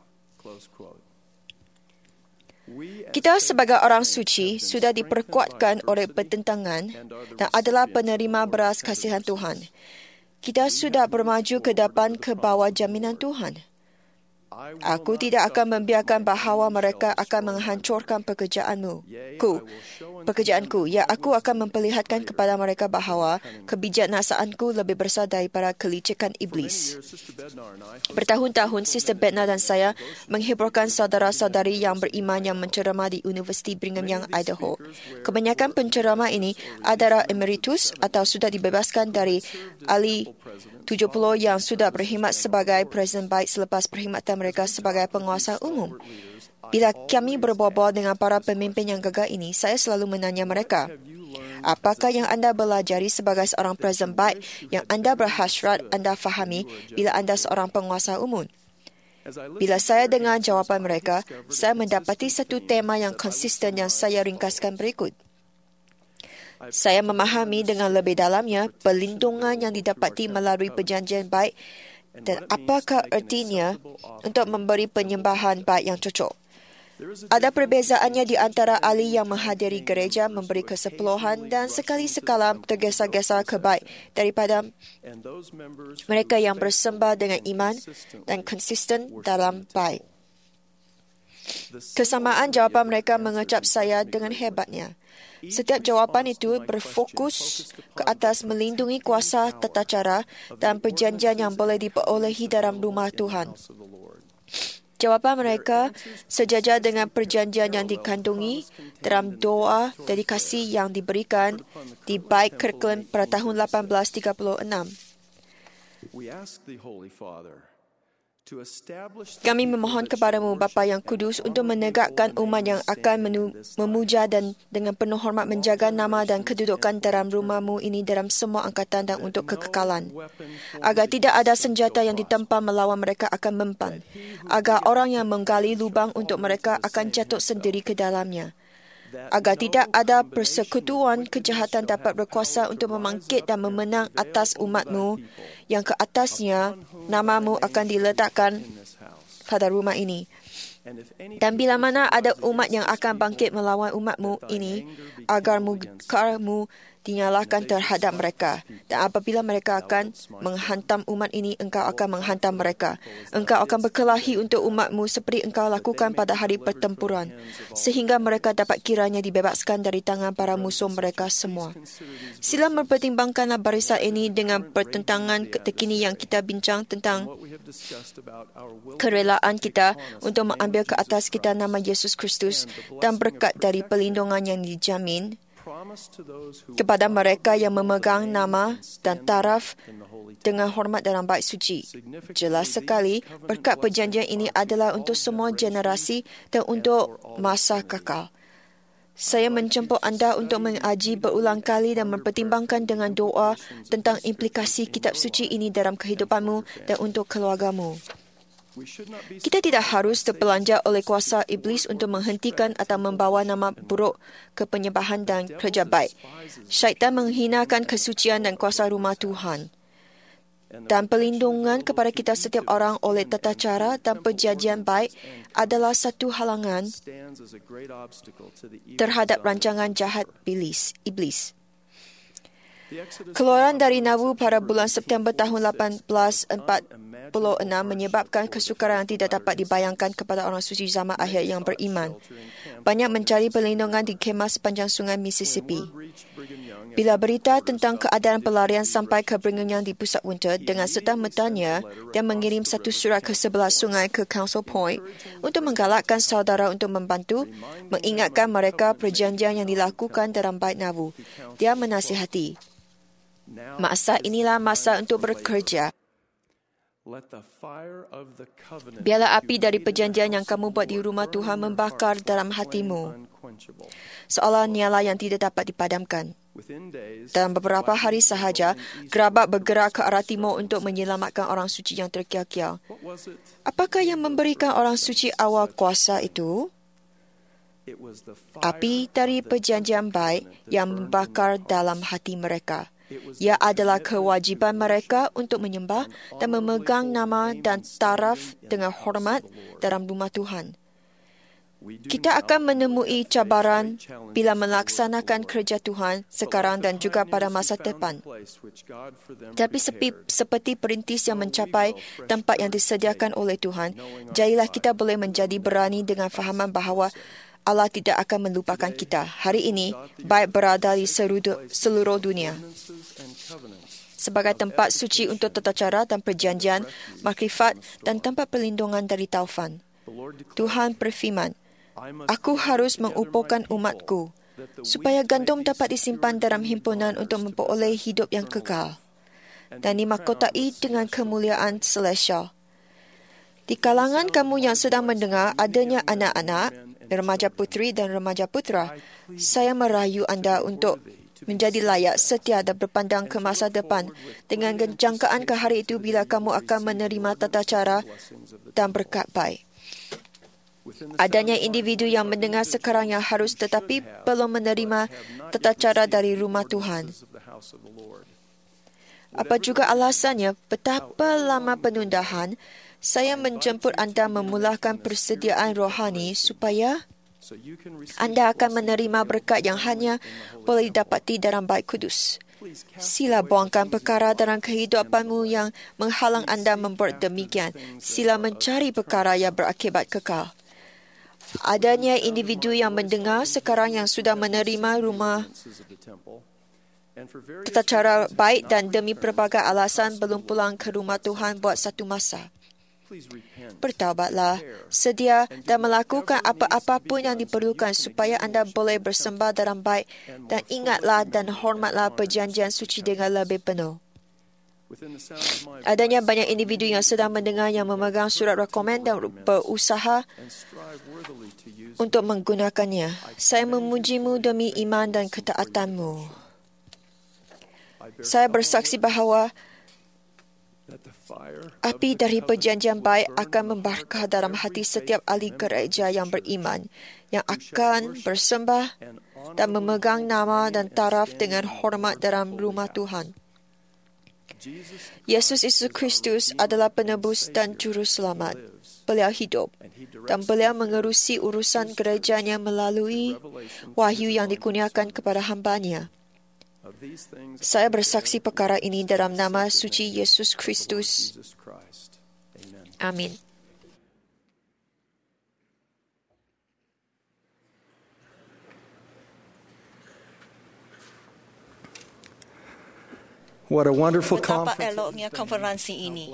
Kita sebagai orang suci sudah diperkuatkan oleh pertentangan dan adalah penerima belas kasihan Tuhan. Kita sudah bermaju ke depan ke bawah jaminan Tuhan. "Aku tidak akan membiarkan bahawa mereka akan menghancurkan pekerjaanku. Ya, aku akan memperlihatkan kepada mereka bahawa kebijaksaanaanku lebih besar daripada kelicikan iblis." Bertahun-tahun, Sister Bednar dan saya menghiburkan saudara-saudari yang beriman yang menceramah di Universiti Brigham Young, Idaho. Kebanyakan penceramah ini adalah emeritus atau sudah dibebaskan dari ahli 70 yang sudah berkhidmat sebagai presiden baik selepas perkhidmatan mereka sebagai penguasa umum. Bila kami berbual dengan para pemimpin yang gagal ini, saya selalu menanya mereka, "Apakah yang anda belajari sebagai seorang presiden baik yang anda berhasrat anda fahami bila anda seorang penguasa umum?" Bila saya dengar jawapan mereka, saya mendapati satu tema yang konsisten yang saya ringkaskan berikut. Saya memahami dengan lebih dalamnya perlindungan yang didapati melalui perjanjian baik dan apakah artinya untuk memberi penyembahan baik yang cocok. Ada perbezaannya di antara ahli yang menghadiri gereja memberi kesepuluhan dan sekali-sekala tergesa-gesa ke baik daripada mereka yang bersembah dengan iman dan konsisten dalam baik. Kesamaan jawapan mereka mengecap saya dengan hebatnya. Setiap jawapan itu berfokus ke atas melindungi kuasa tata cara dan perjanjian yang boleh diperolehi dalam rumah Tuhan. Jawapan mereka sejajar dengan perjanjian yang dikandungi dalam doa dedikasi yang diberikan di Baik Kirkland pada tahun 1836. Kami memohon kepadamu, Bapa yang kudus, untuk menegakkan umat yang akan memuja dan dengan penuh hormat menjaga nama dan kedudukan dalam rumahmu ini dalam semua angkatan dan untuk kekekalan. Agar tidak ada senjata yang ditempa melawan mereka akan mempan. Agar orang yang menggali lubang untuk mereka akan jatuh sendiri ke dalamnya. agar tidak ada persekutuan kejahatan dapat berkuasa untuk membangkit dan memenang atas umatmu yang ke atasnya namamu akan diletakkan pada rumah ini. Dan bila mana ada umat yang akan bangkit melawan umatmu ini, agar murkamu dinyalakan terhadap mereka. Dan apabila mereka akan menghantam umat ini, engkau akan menghantam mereka. Engkau akan berkelahi untuk umatmu seperti engkau lakukan pada hari pertempuran, sehingga mereka dapat kiranya dibebaskan dari tangan para musuh mereka semua. Sila mempertimbangkanlah barisan ini dengan pertentangan terkini yang kita bincang tentang kerelaan kita untuk mengambil ke atas kita nama Yesus Kristus dan berkat dari perlindungan yang dijamin kepada mereka yang memegang nama dan taraf dengan hormat dalam bait suci. Jelas sekali, berkat perjanjian ini adalah untuk semua generasi dan untuk masa kekal. Saya menjemput anda untuk mengaji berulang kali dan mempertimbangkan dengan doa tentang implikasi kitab suci ini dalam kehidupanmu dan untuk keluargamu. Kita tidak harus terpelanjar oleh kuasa iblis untuk menghentikan atau membawa nama buruk ke penyembahan dan kerja baik. Syaitan menghinakan kesucian dan kuasa rumah Tuhan. Dan perlindungan kepada kita setiap orang oleh tata cara dan perjanjian baik adalah satu halangan terhadap rancangan jahat iblis. Keluaran dari Nabu pada bulan September tahun 1846 menyebabkan kesukaran yang tidak dapat dibayangkan kepada orang suci zaman akhir yang beriman. Banyak mencari perlindungan di kemah sepanjang sungai Mississippi. Bila berita tentang keadaan pelarian sampai ke Brigham Young di pusat Winter, dengan serta-mertanya, dia mengirim satu surat ke sebelah sungai ke Council Point untuk menggalakkan saudara untuk membantu, mengingatkan mereka perjanjian yang dilakukan dalam bait Nabu. Dia menasihati, masa inilah masa untuk bekerja. Biarlah api dari perjanjian yang kamu buat di rumah Tuhan membakar dalam hatimu, seolah nyala yang tidak dapat dipadamkan. Dalam beberapa hari sahaja, gerabak bergerak ke arah timur untuk menyelamatkan orang suci yang terkial-kial. Apakah yang memberikan orang suci awal kuasa itu? Api dari perjanjian baik yang membakar dalam hati mereka. Ia adalah kewajiban mereka untuk menyembah dan memegang nama dan taraf dengan hormat dalam rumah Tuhan. Kita akan menemui cabaran bila melaksanakan kerja Tuhan sekarang dan juga pada masa depan. Tapi seperti perintis yang mencapai tempat yang disediakan oleh Tuhan, jadilah kita boleh menjadi berani dengan fahaman bahawa Allah tidak akan melupakan kita. Hari ini, baik berada di seluruh dunia sebagai tempat suci untuk tata cara dan perjanjian, makrifat dan tempat perlindungan dari taufan. Tuhan berfirman, aku harus mengumpulkan umatku supaya gandum dapat disimpan dalam himpunan untuk memperoleh hidup yang kekal dan dimahkotai dengan kemuliaan selesa. Di kalangan kamu yang sedang mendengar adanya anak-anak, remaja putri dan remaja putra, saya merayu anda untuk menjadi layak, setia dan berpandang ke masa depan dengan jangkaan ke hari itu bila kamu akan menerima tata cara dan berkat baik. Adanya individu yang mendengar sekarang yang harus tetapi belum menerima tata cara dari rumah Tuhan. Apa juga alasannya, betapa lama penundaan, saya menjemput anda memulakan persediaan rohani supaya anda akan menerima berkat yang hanya boleh didapati dalam bait kudus. Sila buangkan perkara dalam kehidupanmu yang menghalang anda membuat demikian. Sila mencari perkara yang berakibat kekal. Adanya individu yang mendengar sekarang yang sudah menerima rumah tata cara baik dan demi pelbagai alasan belum pulang ke rumah Tuhan buat satu masa. Bertaubatlah, sedia dan melakukan apa-apa pun yang diperlukan supaya anda boleh bersembah dalam baik dan ingatlah dan hormatlah perjanjian suci dengan lebih penuh. Adanya banyak individu yang sedang mendengar yang memegang surat rekomen dan berusaha untuk menggunakannya. Saya memujimu demi iman dan ketaatanmu. Saya bersaksi bahawa api dari perjanjian baik akan membakar dalam hati setiap ahli gereja yang beriman. yang akan bersembah dan memegang nama dan taraf dengan hormat dalam rumah Tuhan. Yesus Kristus adalah penebus dan juru selamat. Beliau hidup dan beliau mengerusi urusan gerejanya melalui wahyu yang dikurniakan kepada hamba-Nya. Saya bersaksi perkara ini dalam nama suci Yesus Kristus. Amin. What a wonderful Betapa conference. eloknya konferensi ini.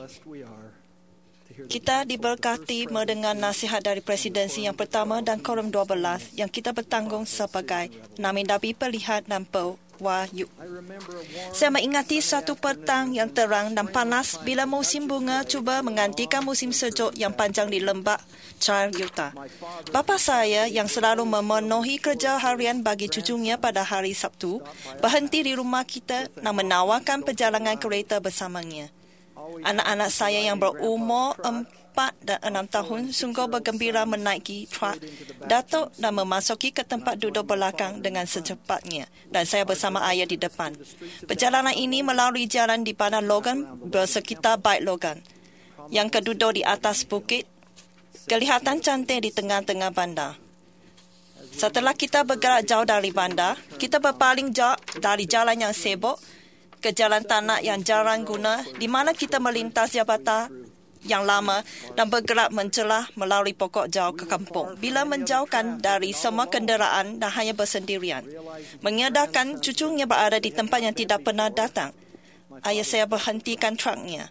Kita diberkati mendengar nasihat dari presidensi yang pertama dan Korintus 12 yang kita bertanggung sebagai nabi-nabi pelihat dan pewahyu. Saya mengingati satu petang yang terang dan panas bila musim bunga cuba menggantikan musim sejuk yang panjang di lembah Utah. Bapa saya yang selalu memenuhi kerja harian bagi cucunya pada hari Sabtu berhenti di rumah kita dan menawarkan perjalanan kereta bersamanya. Anak-anak saya yang berumur 4 dan 6 tahun sungguh bergembira menaiki truk datuk dan memasuki ke tempat duduk belakang dengan secepatnya dan saya bersama ayah di depan. Perjalanan ini melalui jalan di Bandar Logan bersekitar Bait Logan yang keduduk di atas bukit, kelihatan cantik di tengah-tengah bandar. Setelah kita bergerak jauh dari bandar, kita berpaling jauh dari jalan yang sibuk ke jalan tanah yang jarang guna di mana kita melintas jabatan yang lama dan bergerak mencelah melalui pokok jauh ke kampung. Bila menjauhkan dari semua kenderaan dan hanya bersendirian, mengedarkan cucunya berada di tempat yang tidak pernah datang. Ayah saya berhentikan truknya.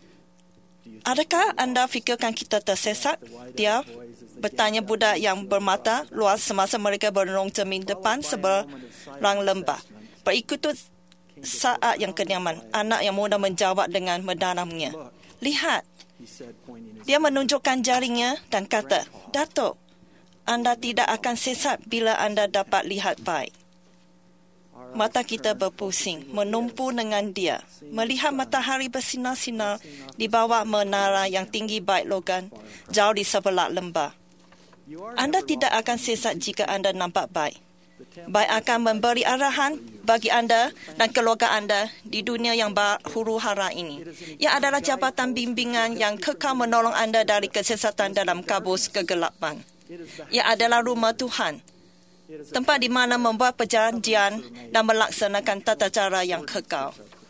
Adakah anda fikirkan kita tersesat? Dia bertanya budak yang bermata luas semasa mereka berenung cermin depan seberang lembah. Berikut saat yang kenyaman, anak yang muda menjawab dengan mendaramnya. Lihat. Dia menunjukkan jarinya dan kata, Datuk, anda tidak akan sesat bila anda dapat lihat baik. Mata kita berpusing, menumpu dengan dia. Melihat matahari bersinar-sinar di bawah menara yang tinggi Bait Logan, jauh di sebelah lembah. Anda tidak akan sesat jika anda nampak baik. Baik akan memberi arahan bagi anda dan keluarga anda di dunia yang huru hara ini. Ia adalah jabatan bimbingan yang kekal menolong anda dari kesesatan dalam kabus kegelapan. Ia adalah rumah Tuhan, tempat di mana membuat perjanjian dan melaksanakan tata cara yang kekal.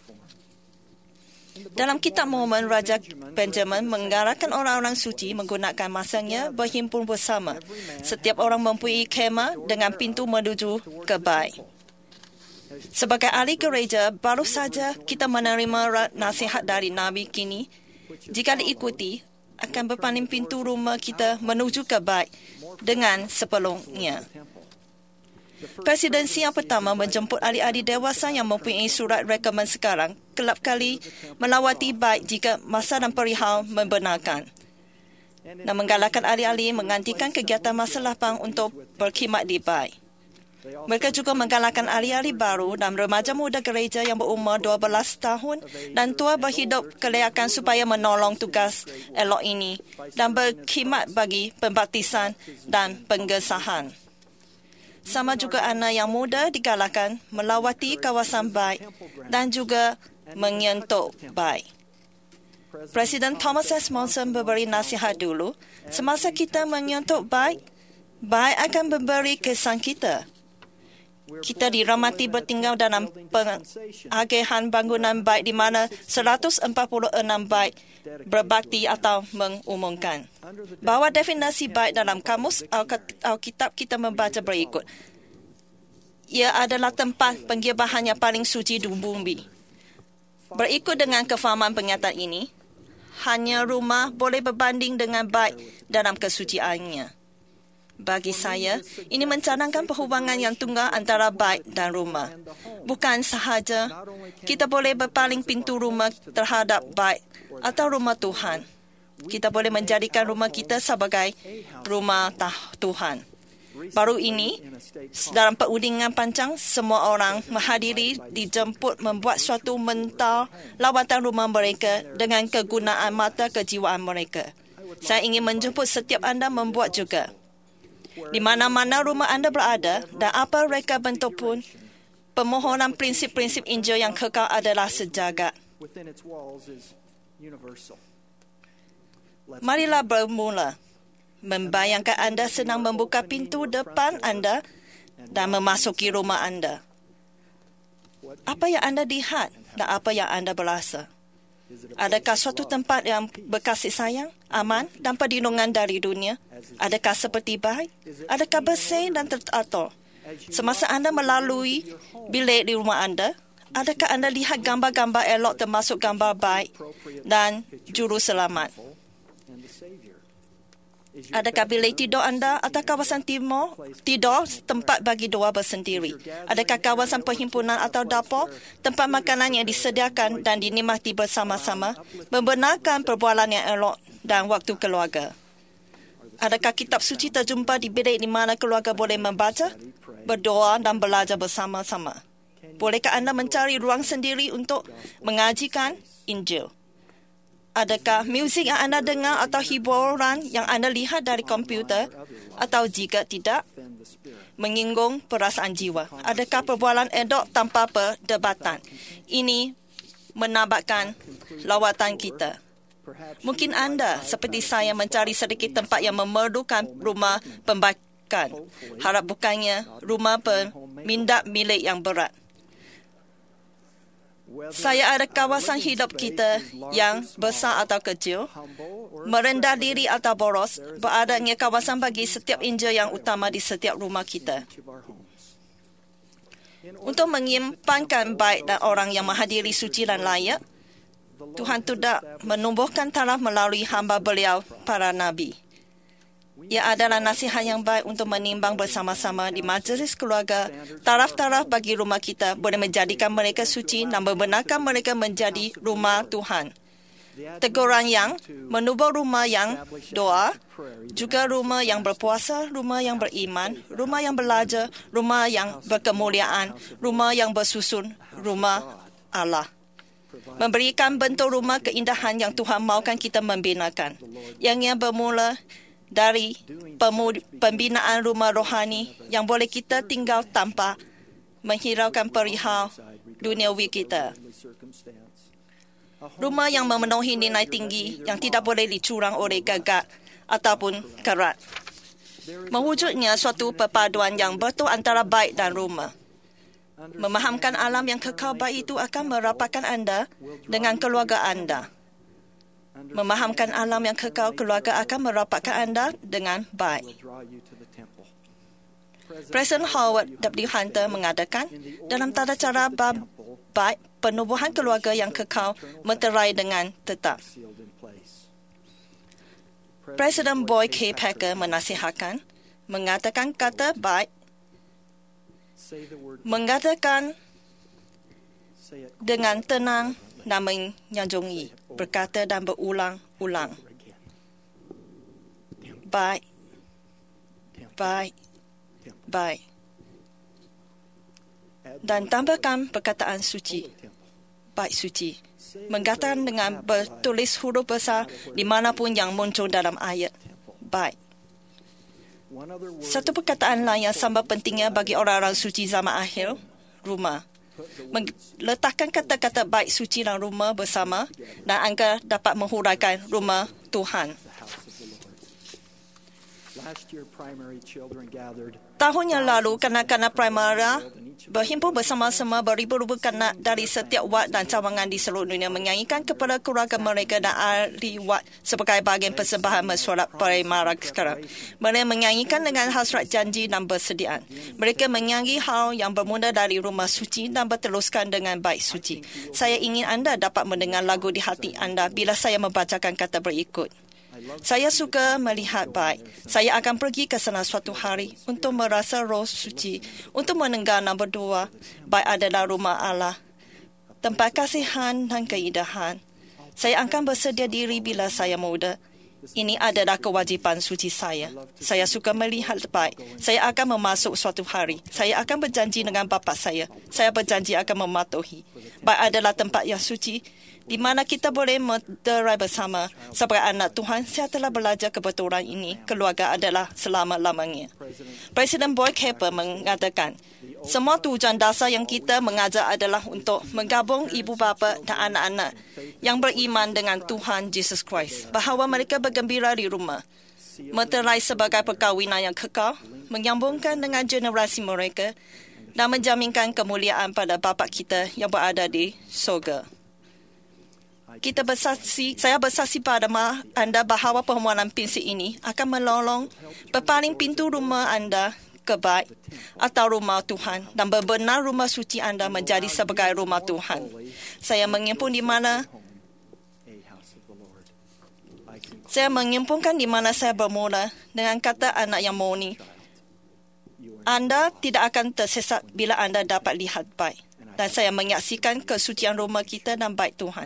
Dalam kitab Mormon, Raja Benjamin menggalakkan orang-orang suci menggunakan masanya berhimpun bersama. Setiap orang mempunyai kemah dengan pintu menuju ke Bait. Sebagai ahli gereja, baru saja kita menerima nasihat dari Nabi kini. Jika diikuti, akan berpaling pintu rumah kita menuju ke Bait dengan sepenuhnya. Presidensi yang pertama menjemput ahli-ahli dewasa yang mempunyai surat rekomen sekarang kelap kali melawati Bait jika masa dan perihal membenarkan dan menggalakkan ahli-ahli menggantikan kegiatan masa lapang untuk berkhidmat di Bait. Mereka juga menggalakkan ahli-ahli baru dan remaja muda gereja yang berumur 12 tahun dan tua berhidup kelayakan supaya menolong tugas elok ini dan berkhidmat bagi pembaptisan dan penggesahan. Sama juga anak yang muda digalakkan melawati kawasan Bait dan juga menyentuh Bait. Presiden Thomas S. Monson memberi nasihat dulu, semasa kita menyentuh Bait, Bait akan memberi kesan kita. Kita dirahmati bertinggal dalam pengagihan bangunan Bait di mana 146 Bait berbakti atau mengumumkan. Bahawa definisi Bait dalam kamus Alkitab kita membaca berikut. Ia adalah tempat penggibahan yang paling suci di bumi. Berikut dengan kefahaman pernyataan ini, hanya rumah boleh berbanding dengan Bait dalam kesuciannya. Bagi saya, ini mencadangkan perhubungan yang tunggal antara Bait dan rumah. Bukan sahaja kita boleh berpaling pintu rumah terhadap Bait atau rumah Tuhan. Kita boleh menjadikan rumah kita sebagai rumah Tuhan. Baru ini, dalam perundingan panjang, semua orang menghadiri dijemput membuat suatu mental lawatan rumah mereka dengan kegunaan mata kejiwaan mereka. Saya ingin menjemput setiap anda membuat juga. Di mana-mana rumah anda berada dan apa reka bentuk pun, permohonan prinsip-prinsip Injil yang kekal adalah sejagat. Marilah bermula. Membayangkan anda sedang membuka pintu depan anda dan memasuki rumah anda. Apa yang anda lihat dan apa yang anda berasa? Adakah suatu tempat yang berkasih sayang, aman dan perlindungan dari dunia? Adakah seperti baik? Adakah bersih dan teratur? Semasa anda melalui bilik di rumah anda, adakah anda lihat gambar-gambar elok termasuk gambar baik dan juru selamat? Adakah bilik tidur anda atau kawasan tidur tempat bagi dua bersendiri? Adakah kawasan perhimpunan atau dapur tempat makanan yang disediakan dan dinikmati bersama-sama, membenarkan perbualan yang elok dan waktu keluarga? Adakah kitab suci terjumpa di bilik di mana keluarga boleh membaca, berdoa dan belajar bersama-sama? Bolehkah anda mencari ruang sendiri untuk mengajikan Injil? Adakah muzik yang anda dengar atau hiburan yang anda lihat dari komputer atau jika tidak, menyinggung perasaan jiwa? Adakah perbualan elok tanpa perdebatan? Ini menabatkan lawatan kita. Mungkin anda seperti saya mencari sedikit tempat yang memerlukan rumah pembaikan. Harap bukannya rumah pemindak milik yang berat. Saya ada kawasan hidup kita yang besar atau kecil, merendah diri atau boros, beradanya kawasan bagi setiap Injil yang utama di setiap rumah kita. Untuk menyimpankan baik dan orang yang menghadiri suci dan layak, Tuhan tidak menumbuhkan taraf melalui hamba beliau, para nabi. Ia adalah nasihat yang baik untuk menimbang bersama-sama di majlis keluarga. Taraf-taraf bagi rumah kita boleh menjadikan mereka suci dan membenarkan mereka menjadi rumah Tuhan. Teguran yang menubur rumah yang doa, juga rumah yang berpuasa, rumah yang beriman, rumah yang belajar, rumah yang berkemuliaan, rumah yang bersusun, rumah Allah. Memberikan bentuk rumah keindahan yang Tuhan mahukan kita membinakan. Yang bermula dari pembinaan rumah rohani yang boleh kita tinggal tanpa menghiraukan perihal duniawi kita. Rumah yang memenuhi nilai tinggi yang tidak boleh dicurang oleh gagak ataupun kerat. Mewujudnya suatu perpaduan yang betul antara baik dan rumah. Memahamkan alam yang kekal baik itu akan merapatkan anda dengan keluarga anda. Memahamkan alam yang kekal keluarga akan merapatkan anda dengan baik. Presiden Howard W. Hunter mengatakan, dalam tata cara baik, penubuhan keluarga yang kekal meterai dengan tetap. Presiden Boyd K. Packer menasihatkan, mengatakan kata baik, mengatakan dengan tenang dan menyanjungi, berkata dan berulang-ulang. Baik, baik, baik. Dan tambahkan perkataan suci, baik suci. Mengatakan dengan bertulis huruf besar dimanapun yang muncul dalam ayat. Baik. Satu perkataan lain yang sama pentingnya bagi orang-orang suci zaman akhir, rumah. Letakkan kata-kata baik suci dan rumah bersama dan anda dapat menghuraikan rumah Tuhan. Tahun yang lalu, kanak-kanak primara berhimpun bersama-sama beribu-ribu kanak dari setiap wad dan cawangan di seluruh dunia menyanyikan kepada keluarga mereka dan ahli wad sebagai bahagian persembahan mesyuarat primara sekarang. Mereka menyanyikan dengan hasrat janji dan persediaan. Mereka menyanyi hal yang bermula dari rumah suci dan berteruskan dengan baik suci. Saya ingin anda dapat mendengar lagu di hati anda bila saya membacakan kata berikut. Saya suka melihat baik. Saya akan pergi ke sana suatu hari untuk merasa roh suci, untuk mendengar dan berdoa. Baik adalah rumah Allah, tempat kasihan dan keindahan. Saya akan bersedia diri bila saya muda. Ini adalah kewajipan suci saya. Saya suka melihat baik. Saya akan memasuk suatu hari. Saya akan berjanji dengan bapa saya. Saya berjanji akan mematuhi. Baik adalah tempat yang suci. di mana kita boleh menerai bersama. Sebagai anak Tuhan, saya telah belajar kebetulan ini, keluarga adalah selama-lamanya. Presiden Boyd Capper mengatakan, semua tujuan dasar yang kita mengajar adalah untuk menggabung ibu bapa dan anak-anak yang beriman dengan Tuhan Yesus Kristus, bahawa mereka bergembira di rumah, meterai sebagai perkahwinan yang kekal, menyambungkan dengan generasi mereka, dan menjaminkan kemuliaan pada Bapa kita yang berada di surga. Saya bersaksi pada anda bahawa permohonan pinsi ini akan menolong berpaling pintu rumah anda ke baik atau rumah Tuhan dan berbenar rumah suci anda menjadi sebagai rumah Tuhan. Saya menyimpulkan di mana saya bermula dengan kata anak yang murni. Anda tidak akan tersesat bila anda dapat lihat baik. Dan saya menyaksikan kesucian rumah kita dan baik Tuhan.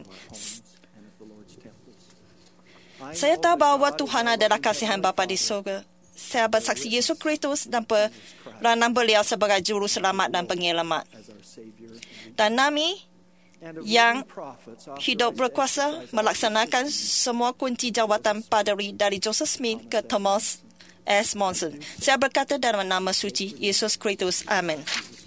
Saya tahu bahawa Tuhan adalah kasihan Bapa di surga. Saya bersaksi Yesus Kristus dan peranan beliau sebagai juru selamat dan penyelamat. Dan Nabi yang hidup berkuasa melaksanakan semua kunci jawatan paderi dari Joseph Smith ke Thomas S. Monson. Saya berkata dalam nama suci Yesus Kristus. Amin.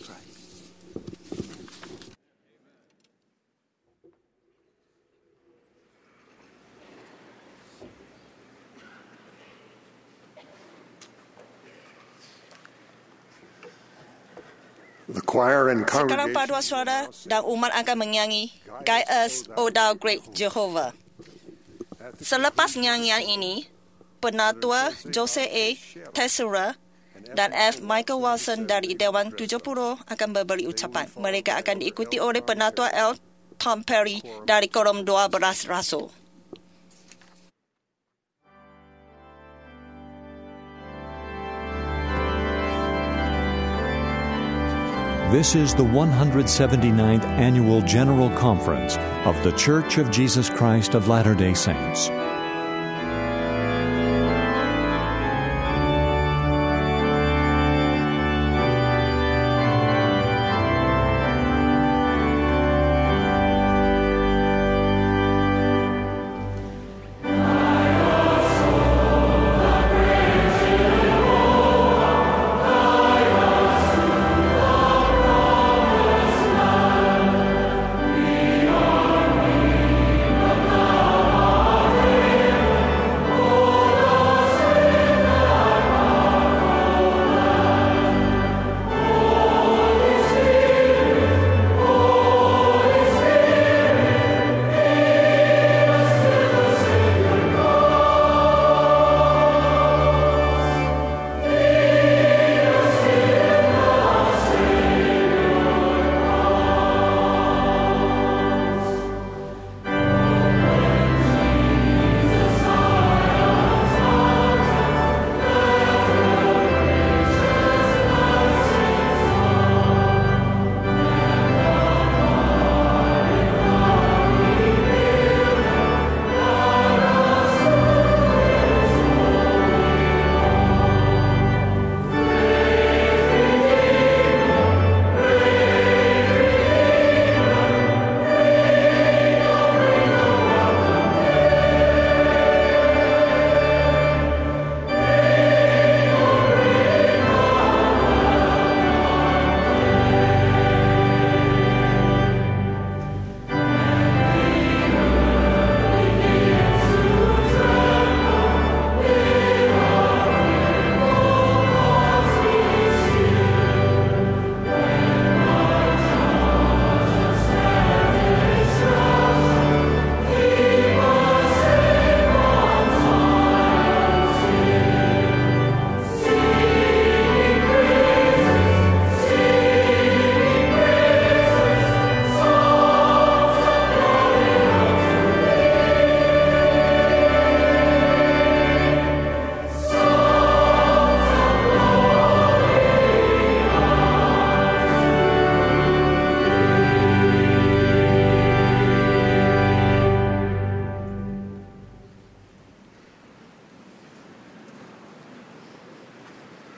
Sekarang paduan suara dan umat akan menyanyi Guide Us, O Thou Great Jehovah. Selepas nyanyian ini, Penatua Jose A. Tessera dan F. Michael Wilson dari Dewan 70 akan memberi ucapan. Mereka akan diikuti oleh Penatua L. Tom Perry dari Korum 12 Rasul. This is the 179th Annual General Conference of The Church of Jesus Christ of Latter-day Saints.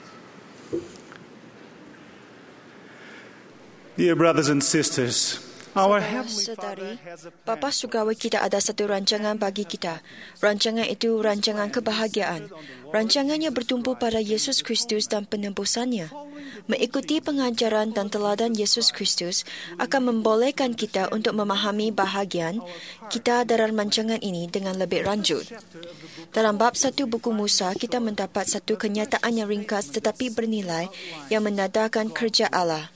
Dear brothers and sisters, Saudari, Bapa Surgawi kita ada satu rancangan bagi kita. Rancangan itu rancangan kebahagiaan. Rancangannya bertumpu pada Yesus Kristus dan penebusannya. Mengikuti pengajaran dan teladan Yesus Kristus akan membolehkan kita untuk memahami bahagian kita dalam rancangan ini dengan lebih lanjut. Dalam bab 1 buku Musa, kita mendapat satu kenyataan yang ringkas tetapi bernilai yang menandakan kerja Allah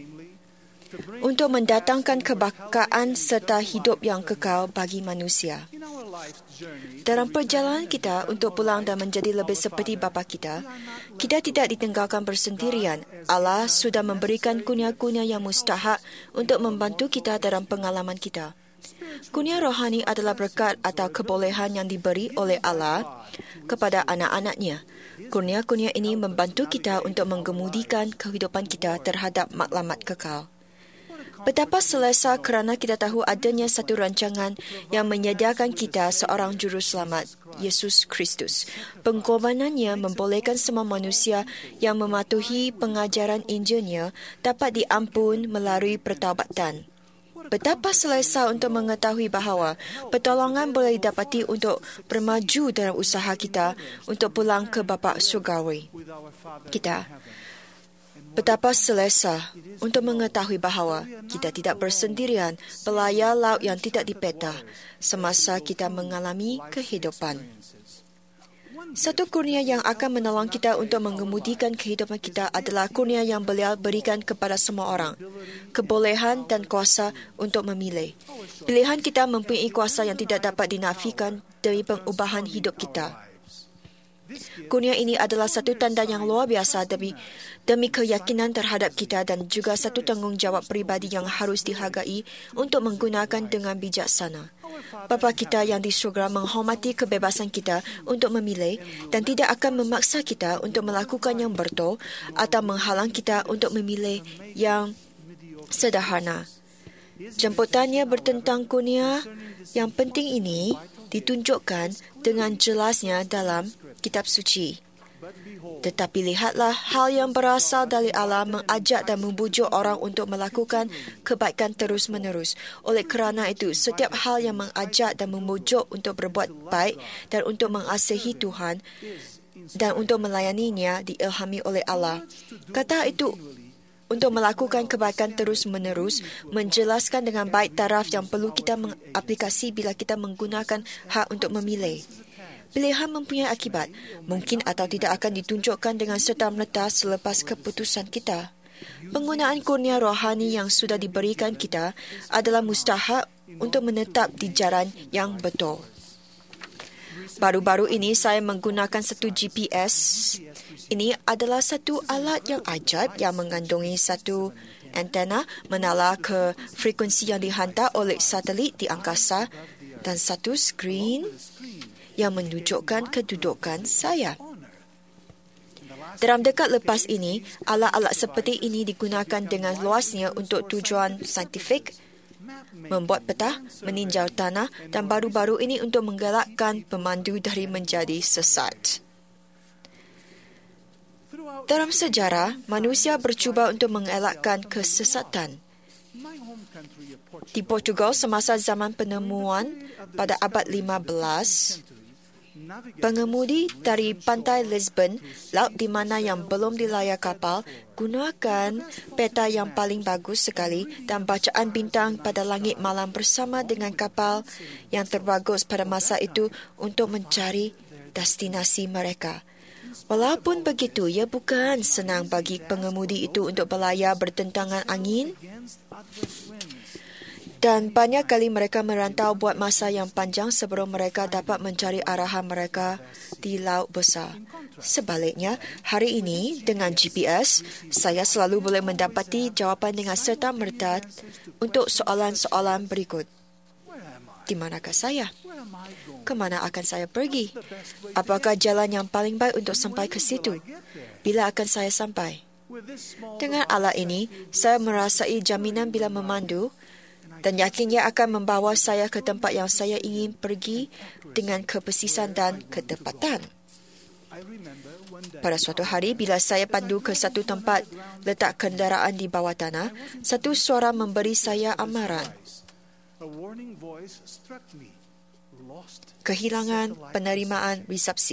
untuk mendatangkan kebahagiaan serta hidup yang kekal bagi manusia. Dalam perjalanan kita untuk pulang dan menjadi lebih seperti Bapa kita, kita tidak ditinggalkan bersendirian. Allah sudah memberikan kurnia-kurnia yang mustahak untuk membantu kita dalam pengalaman kita. Kurnia rohani adalah berkat atau kebolehan yang diberi oleh Allah kepada anak-anak-Nya. Kurnia-kurnia ini membantu kita untuk menggemudikan kehidupan kita terhadap matlamat kekal. Betapa selesa kerana kita tahu adanya satu rancangan yang menyediakan kita seorang juru selamat, Yesus Kristus. Pengorbanannya membolehkan semua manusia yang mematuhi pengajaran Injilnya dapat diampun melalui pertaubatan. Betapa selesa untuk mengetahui bahawa pertolongan boleh didapati untuk bermaju dalam usaha kita untuk pulang ke Bapa Surgawi kita. Betapa selesa untuk mengetahui bahawa kita tidak bersendirian belayar laut yang tidak dipeta semasa kita mengalami kehidupan. Satu kurnia yang akan menolong kita untuk mengemudikan kehidupan kita adalah kurnia yang Beliau berikan kepada semua orang, kebolehan dan kuasa untuk memilih. Pilihan kita mempunyai kuasa yang tidak dapat dinafikan demi pengubahan hidup kita. Kurnia ini adalah satu tanda yang luar biasa demi keyakinan terhadap kita dan juga satu tanggungjawab peribadi yang harus dihargai untuk menggunakan dengan bijaksana. Bapa kita yang di syurga menghormati kebebasan kita untuk memilih dan tidak akan memaksa kita untuk melakukan yang betul atau menghalang kita untuk memilih yang sederhana. Jemputannya bertentang kurnia yang penting ini ditunjukkan dengan jelasnya dalam Kitab Suci. Tetapi lihatlah, hal yang berasal dari Allah mengajak dan membujuk orang untuk melakukan kebaikan terus-menerus. Oleh kerana itu, setiap hal yang mengajak dan membujuk untuk berbuat baik dan untuk mengasihi Tuhan dan untuk melayaninya diilhami oleh Allah. Kata itu untuk melakukan kebaikan terus-menerus menjelaskan dengan baik taraf yang perlu kita mengaplikasi bila kita menggunakan hak untuk memilih. Pilihan mempunyai akibat, mungkin atau tidak akan ditunjukkan dengan serta-merta selepas keputusan kita. Penggunaan kurnia rohani yang sudah diberikan kita adalah mustahak untuk menetap di jalan yang betul. Baru-baru ini saya menggunakan satu GPS. Ini adalah satu alat yang ajaib yang mengandungi satu antena menalar ke frekuensi yang dihantar oleh satelit di angkasa dan satu skrin yang menunjukkan kedudukan saya. Dalam dekad lepas ini, alat-alat seperti ini digunakan dengan luasnya untuk tujuan saintifik, membuat peta, meninjau tanah dan baru-baru ini untuk menggalakkan pemandu dari menjadi sesat. Dalam sejarah, manusia bercuba untuk mengelakkan kesesatan. Di Portugal semasa zaman penemuan pada abad 15, pengemudi dari pantai Lisbon, laut di mana yang belum dilayar kapal, gunakan peta yang paling bagus sekali dan bacaan bintang pada langit malam bersama dengan kapal yang terbagus pada masa itu untuk mencari destinasi mereka. Walaupun begitu, ia bukan senang bagi pengemudi itu untuk berlayar bertentangan angin. Dan banyak kali mereka merantau buat masa yang panjang sebelum mereka dapat mencari arahan mereka di laut besar. Sebaliknya, hari ini dengan GPS, saya selalu boleh mendapati jawapan dengan serta-merta untuk soalan-soalan berikut. Di manakah saya? Kemana akan saya pergi? Apakah jalan yang paling baik untuk sampai ke situ? Bila akan saya sampai? Dengan alat ini, saya merasai jaminan bila memandu dan yakinnya akan membawa saya ke tempat yang saya ingin pergi dengan kepresisan dan ketepatan. Pada suatu hari, bila saya pandu ke satu tempat letak kenderaan di bawah tanah, satu suara memberi saya amaran. Kehilangan penerimaan resepsi.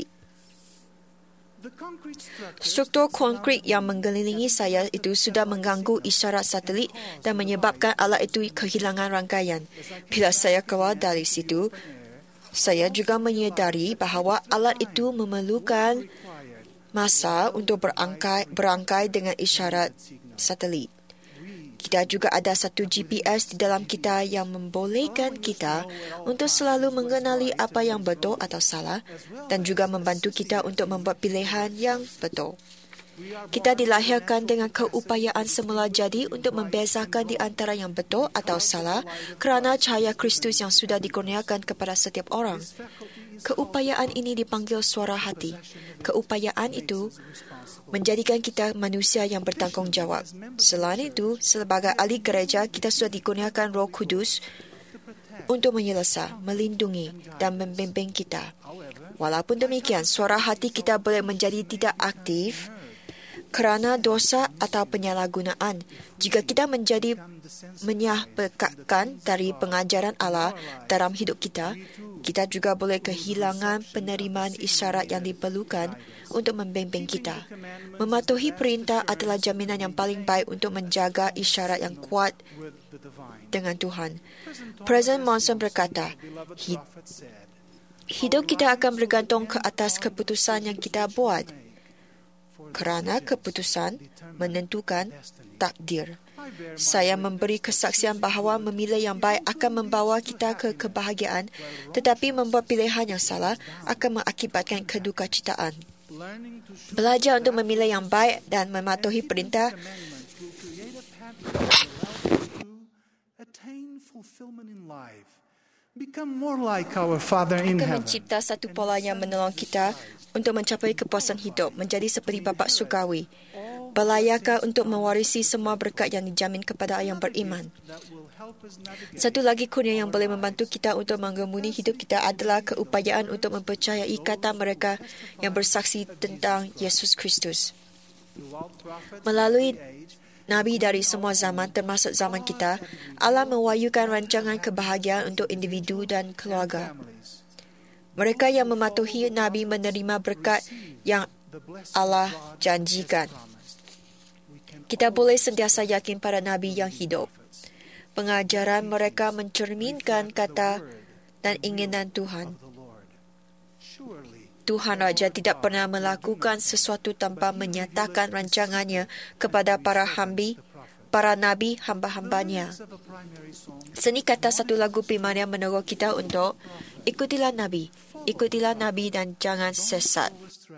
Struktur konkrit yang mengelilingi saya itu sudah mengganggu isyarat satelit dan menyebabkan alat itu kehilangan rangkaian. Bila saya keluar dari situ, saya juga menyedari bahawa alat itu memerlukan masa untuk berangkai dengan isyarat satelit. Kita juga ada satu GPS di dalam kita yang membolehkan kita untuk selalu mengenali apa yang betul atau salah dan juga membantu kita untuk membuat pilihan yang betul. Kita dilahirkan dengan keupayaan semula jadi untuk membezakan di antara yang betul atau salah kerana cahaya Kristus yang sudah dikurniakan kepada setiap orang. Keupayaan ini dipanggil suara hati. Keupayaan itu menjadikan kita manusia yang bertanggungjawab. Selain itu, sebagai ahli gereja, kita sudah dikurniakan Roh Kudus untuk menyelesa, melindungi dan membimbing kita. Walaupun demikian, suara hati kita boleh menjadi tidak aktif kerana dosa atau penyalahgunaan. Jika kita menjadi menyahpekatkan dari pengajaran Allah dalam hidup kita, kita juga boleh kehilangan penerimaan isyarat yang diperlukan untuk membimbing kita. Mematuhi perintah adalah jaminan yang paling baik untuk menjaga isyarat yang kuat dengan Tuhan. President Monson berkata, hidup kita akan bergantung ke atas keputusan yang kita buat. Kerana keputusan menentukan takdir. Saya memberi kesaksian bahawa memilih yang baik akan membawa kita ke kebahagiaan, tetapi membuat pilihan yang salah akan mengakibatkan kedukacitaan. Belajar untuk memilih yang baik dan mematuhi perintah akan mencipta satu pola yang menolong kita untuk mencapai kepuasan hidup, menjadi seperti Bapa Surgawi. Berlayakah untuk mewarisi semua berkat yang dijamin kepada yang beriman. Satu lagi kurnia yang boleh membantu kita untuk menggemuni hidup kita adalah keupayaan untuk mempercayai kata mereka yang bersaksi tentang Yesus Kristus. Melalui Nabi dari semua zaman termasuk zaman kita, Allah mewahyukan rancangan kebahagiaan untuk individu dan keluarga. Mereka yang mematuhi Nabi menerima berkat yang Allah janjikan. Kita boleh sentiasa yakin pada Nabi yang hidup. Pengajaran mereka mencerminkan kata dan inginan Tuhan. Tuhan Raja tidak pernah melakukan sesuatu tanpa menyatakan rancangannya kepada para nabi hamba-hambanya. Seni kata satu lagu primaria menegur kita untuk ikutilah Nabi dan jangan sesat.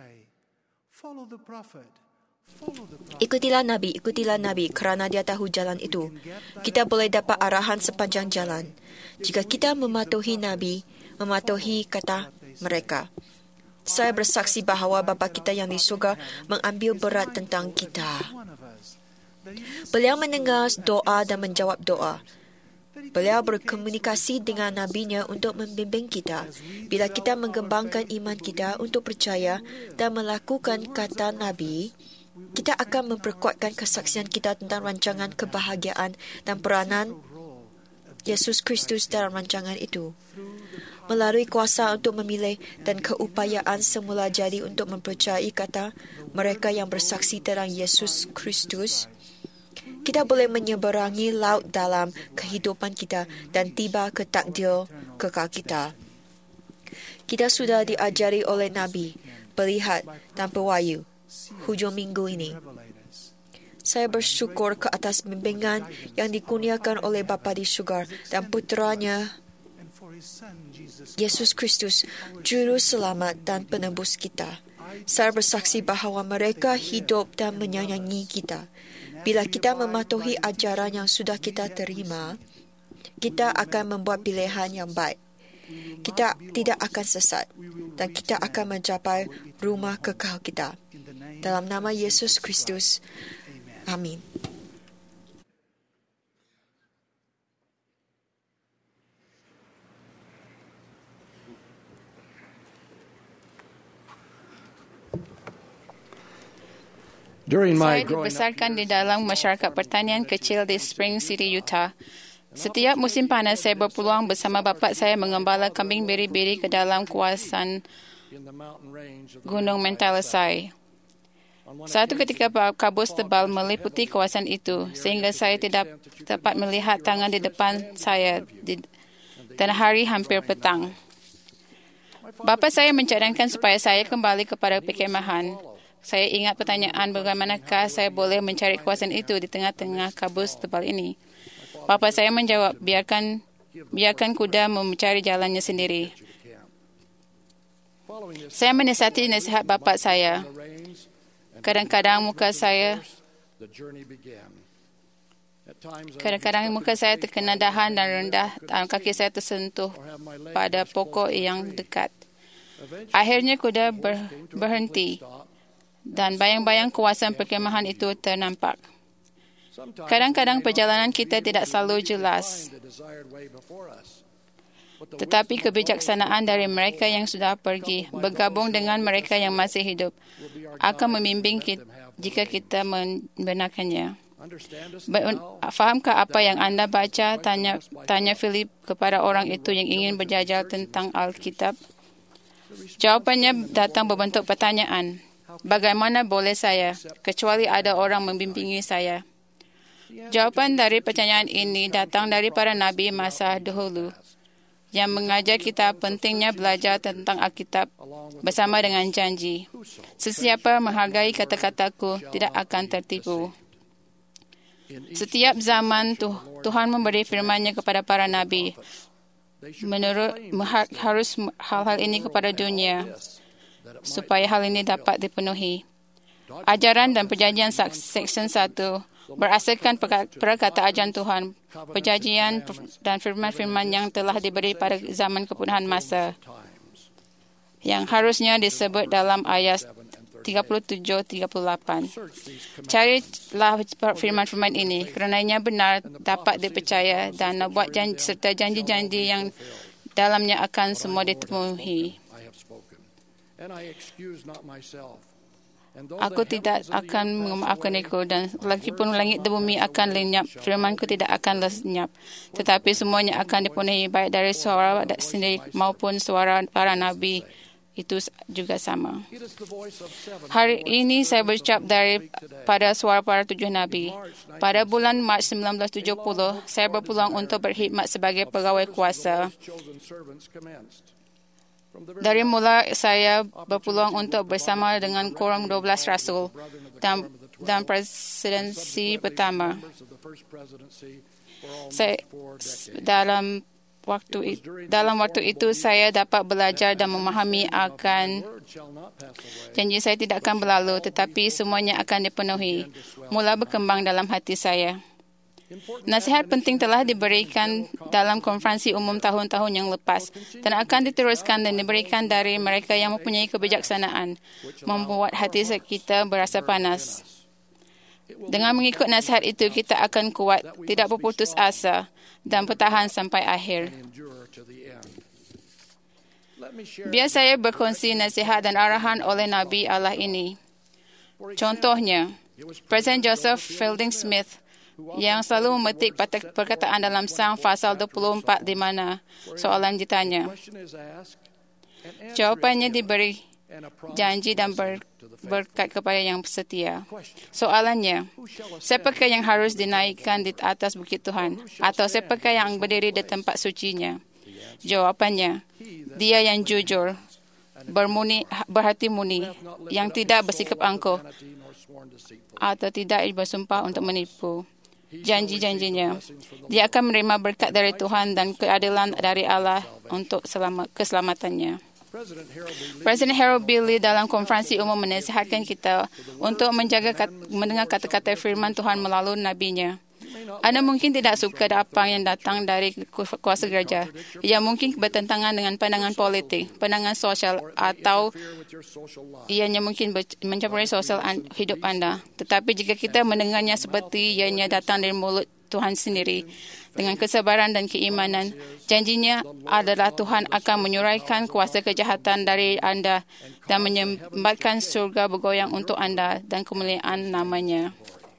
Ikutilah Nabi kerana dia tahu jalan itu. Kita boleh dapat arahan sepanjang jalan. Jika kita mematuhi Nabi, mematuhi kata mereka. Saya bersaksi bahawa Bapa kita yang di surga mengambil berat tentang kita. Beliau mendengar doa dan menjawab doa. Beliau berkomunikasi dengan Nabi-Nya untuk membimbing kita. Bila kita mengembangkan iman kita untuk percaya dan melakukan kata Nabi, kita akan memperkuatkan kesaksian kita tentang rancangan kebahagiaan dan peranan Yesus Kristus dalam rancangan itu. Melalui kuasa untuk memilih dan keupayaan semula jadi untuk mempercayai kata mereka yang bersaksi tentang Yesus Kristus, kita boleh menyeberangi laut dalam kehidupan kita dan tiba ke takdir kekal kita. Kita sudah diajari oleh Nabi, Pelihat dan Pewahyu hujung minggu ini. Saya bersyukur ke atas bimbingan yang dikurniakan oleh Bapa di syurga dan puteranya Yesus Kristus, Juru Selamat dan Penebus kita. Saya bersaksi bahawa mereka hidup dan menyayangi kita. Bila kita mematuhi ajaran yang sudah kita terima, kita akan membuat pilihan yang baik. Kita tidak akan sesat dan kita akan mencapai rumah kekal kita. Dalam nama Yesus Kristus. Amin. Saya dibesarkan di dalam masyarakat pertanian kecil di Spring City, Utah. Setiap musim panas, saya berpeluang bersama bapa saya mengembala kambing beri-beri ke dalam kawasan Gunung Mentalisai. Satu ketika kabus tebal meliputi kawasan itu, sehingga saya tidak dapat melihat tangan di depan saya dan hari hampir petang. Bapa saya mencadangkan supaya saya kembali kepada perkemahan. Saya ingat pertanyaan bagaimanakah saya boleh mencari kawasan itu di tengah-tengah kabus tebal ini. Bapa saya menjawab, biarkan kuda mencari jalannya sendiri. Saya menasihati nasihat bapa saya. Kadang-kadang muka saya terkena dahan dan rendah dan kaki saya tersentuh pada pokok yang dekat. Akhirnya kuda berhenti dan bayang-bayang kawasan perkemahan itu ternampak. Kadang-kadang perjalanan kita tidak selalu jelas. Tetapi kebijaksanaan dari mereka yang sudah pergi, bergabung dengan mereka yang masih hidup, akan membimbing kita jika kita membenarkannya. Fahamkah apa yang anda baca? Tanya Philip kepada orang itu yang ingin berjajal tentang Alkitab. Jawapannya datang berbentuk pertanyaan. Bagaimana boleh saya, kecuali ada orang membimbingi saya? Jawapan dari pertanyaan ini datang dari para nabi masa dahulu yang mengajar kita pentingnya belajar tentang Alkitab bersama dengan janji. Sesiapa menghargai kata-kataku tidak akan tertipu. Setiap zaman Tuhan memberi firman-Nya kepada para nabi. Harus hal-hal ini kepada dunia supaya hal ini dapat dipenuhi. Ajaran dan perjanjian Seksyen 1 berasaskan perkataan ajaran Tuhan, perjanjian dan firman-firman yang telah diberi pada zaman kepenuhan masa yang harusnya disebut dalam ayat 37-38. Carilah firman-firman ini, kerananya benar, dapat dipercaya dan buat janji serta janji-janji yang dalamnya akan semua dipenuhi. Aku tidak akan memaafkan itu dan lagipun langit dan bumi akan lenyap, firmanku tidak akan lenyap. Tetapi semuanya akan dipenuhi baik dari suara sendiri maupun suara para nabi. Itu juga sama. Hari ini saya berucap daripada suara para 7 nabi. Pada bulan Mac 1970, saya berpeluang untuk berkhidmat sebagai pegawai kuasa. Dari mula saya berpeluang untuk bersama dengan Quorum 12 Rasul dan presidensi pertama. Dalam waktu itu saya dapat belajar dan memahami akan janji saya tidak akan berlalu, tetapi semuanya akan dipenuhi. Mula berkembang dalam hati saya. Nasihat penting telah diberikan dalam konferensi umum tahun-tahun yang lepas dan akan diteruskan dan diberikan dari mereka yang mempunyai kebijaksanaan, membuat hati kita berasa panas. Dengan mengikut nasihat itu, kita akan kuat, tidak berputus asa dan bertahan sampai akhir. Biar saya berkongsi nasihat dan arahan oleh Nabi Allah ini. Contohnya, Presiden Joseph Fielding Smith yang selalu memetik perkataan dalam Sang pasal 24 di mana soalan ditanya. Jawapannya diberi janji dan berkat kepada yang setia. Soalannya, siapakah yang harus dinaikkan di atas bukit Tuhan? Atau siapakah yang berdiri di tempat sucinya? Jawapannya, dia yang jujur, berhati murni, yang tidak bersikap angkuh, atau tidak bersumpah untuk menipu. Janji-janjinya, dia akan menerima berkat dari Tuhan dan keadilan dari Allah untuk keselamatannya. Presiden Harold B. Lee dalam konferensi umum menasihatkan kita untuk mendengar kata-kata firman Tuhan melalui nabinya. Anda mungkin tidak suka apa yang datang dari kuasa gereja. Ia mungkin bertentangan dengan pandangan politik, pandangan sosial, atau ianya mungkin mencampuri sosial hidup Anda. Tetapi jika kita mendengarnya seperti ianya datang dari mulut Tuhan sendiri. Dengan kesabaran dan keimanan, janjinya adalah Tuhan akan menyuraikan kuasa kejahatan dari anda dan menyembatkan surga bergoyang untuk anda dan kemuliaan namanya.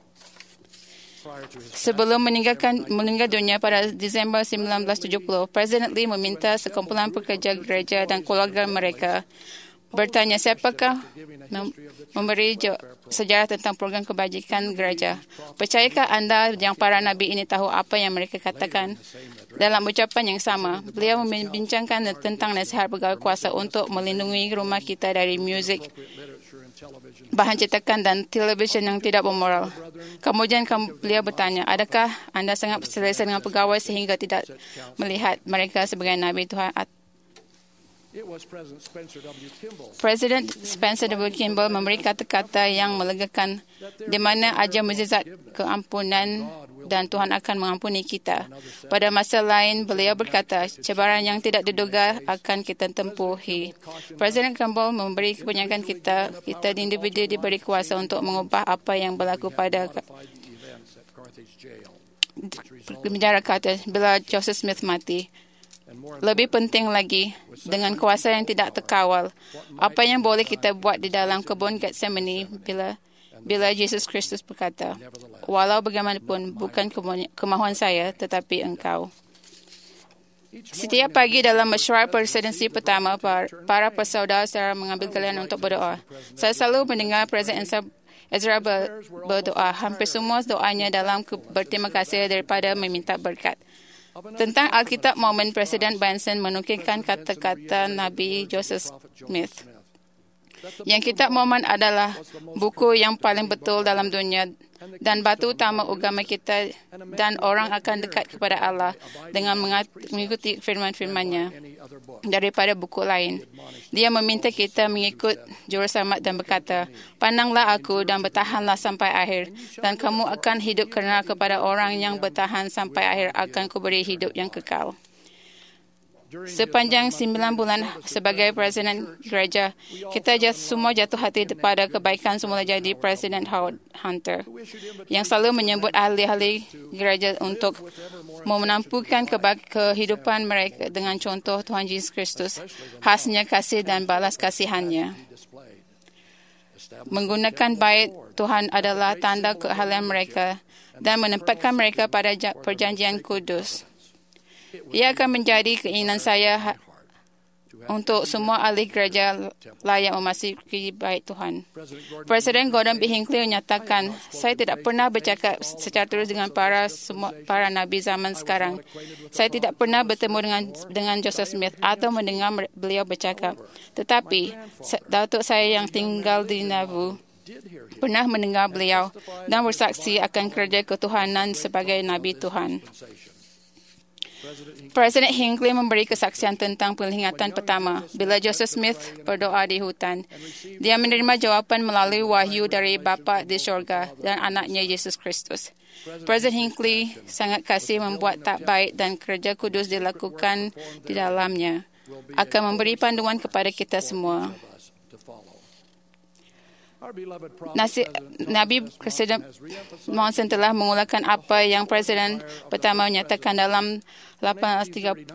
Sebelum meninggal dunia pada Disember 1970, Presiden Lee meminta sekumpulan pekerja gereja dan keluarga mereka bertanya siapakah memberi sejarah tentang program kebajikan gereja. Percayakah anda yang para nabi ini tahu apa yang mereka katakan? Dalam ucapan yang sama, beliau membincangkan tentang nasihat pegawai kuasa untuk melindungi rumah kita dari muzik, bahan cetakan dan televisyen yang tidak bermoral. Kemudian beliau bertanya, adakah anda sangat selesa dengan pegawai sehingga tidak melihat mereka sebagai nabi Tuhan? Presiden Spencer W. Kimball memberi kata-kata yang melegakan, di mana ajar mukjizat keampunan dan Tuhan akan mengampuni kita. Pada masa lain, beliau berkata, cabaran yang tidak diduga akan kita tempuhi. Presiden Kimball memberi kebanyakan kita individu diberi kuasa untuk mengubah apa yang berlaku pada penjara Carthage bila Joseph Smith mati. Lebih penting lagi, dengan kuasa yang tidak terkawal, apa yang boleh kita buat di dalam kebun Getsemani bila Yesus Kristus berkata, walau bagaimanapun bukan kemahuan saya tetapi engkau. Setiap pagi dalam mesyuarat presidensi pertama, para persaudara mengambil giliran untuk berdoa. Saya selalu mendengar Presiden Ezra berdoa. Hampir semua doanya dalam berterima kasih daripada meminta berkat. Tentang Alkitab Mormon, Presiden Benson menukilkan kata-kata Nabi Joseph Smith. Yang Kitab Mormon adalah buku yang paling betul dalam dunia dan batu utama agama kita, dan orang akan dekat kepada Allah dengan mengikuti firman-firman-Nya daripada buku lain. Dia meminta kita mengikut Juruselamat dan berkata, pandanglah aku dan bertahanlah sampai akhir, dan kamu akan hidup kerana kepada orang yang bertahan sampai akhir akan kuberi hidup yang kekal. Sepanjang 9 bulan sebagai Presiden Gereja, kita semua jatuh hati pada kebaikan semula jadi Presiden Howard Hunter, yang selalu menyebut ahli-ahli gereja untuk menampukan kehidupan mereka dengan contoh Tuhan Yesus Kristus, khasnya kasih dan balas kasihannya. Menggunakan bait Tuhan adalah tanda keahlian mereka dan menempatkan mereka pada perjanjian kudus. Ia akan menjadi keinginan saya untuk semua ahli gereja layak memasuki bait Tuhan. Presiden Gordon B. Hinckley menyatakan, saya tidak pernah bercakap secara terus dengan para nabi zaman sekarang. Saya tidak pernah bertemu dengan Joseph Smith atau mendengar beliau bercakap. Tetapi, datuk saya yang tinggal di Nauvoo pernah mendengar beliau dan bersaksi akan kerja ketuhanan sebagai nabi Tuhan. Presiden Hinckley memberi kesaksian tentang penglihatan pertama bila Joseph Smith berdoa di hutan. Dia menerima jawapan melalui wahyu dari Bapa di syurga dan anaknya Yesus Kristus. Presiden Hinckley sangat kasih membuat tak baik dan kerja kudus dilakukan di dalamnya. Akan memberi panduan kepada kita semua. Nabi Presiden Monson telah mengulangkan apa yang Presiden pertama menyatakan dalam 1839.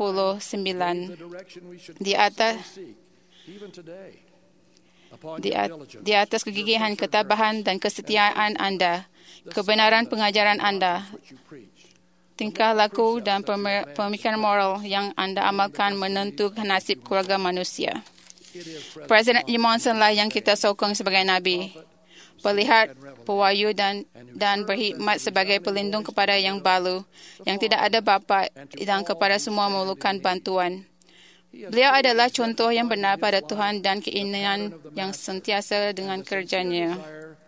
Di atas kegigihan, ketabahan dan kesetiaan anda, kebenaran pengajaran anda, tingkah laku dan pemikiran moral yang anda amalkan menentukan nasib keluarga manusia. Presiden Monson lah yang kita sokong sebagai Nabi, pelihat, pewahyu dan berkhidmat sebagai pelindung kepada yang balu, yang tidak ada bapa dan kepada semua memerlukan bantuan. Beliau adalah contoh yang benar pada Tuhan dan keinginan yang sentiasa dengan kerjanya.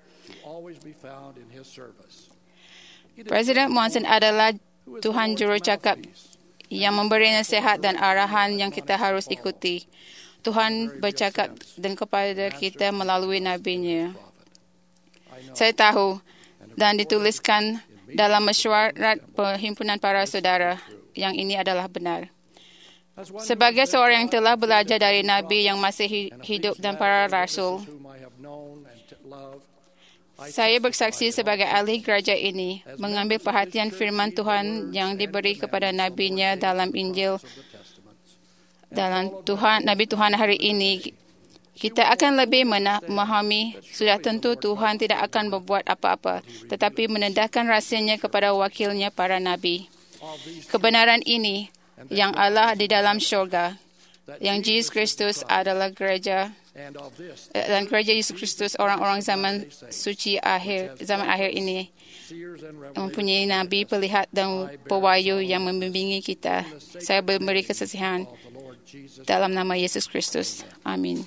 Presiden Monson adalah Tuhan jurucakap yang memberi nasihat dan arahan yang kita harus ikuti. Tuhan bercakap dan kepada kita melalui nabi-Nya. Saya tahu dan dituliskan dalam mesyuarat perhimpunan para saudara yang ini adalah benar. Sebagai seorang yang telah belajar dari nabi yang masih hidup dan para rasul, Saya bersaksi sebagai ahli gereja ini, mengambil perhatian firman Tuhan yang diberi kepada Nabi-Nya dalam Injil. Dalam Nabi Tuhan hari ini, kita akan lebih memahami, sudah tentu Tuhan tidak akan berbuat apa-apa, tetapi menendahkan rahsianya kepada wakilnya para Nabi. Kebenaran ini, yang Allah di dalam syurga, yang Yesus Kristus adalah gereja, dan gereja Yesus Kristus orang-orang zaman akhir ini mempunyai nabi, pelihat dan pewahyu yang membimbingi kita. Saya memberi kesaksian dalam nama Yesus Kristus. Amin.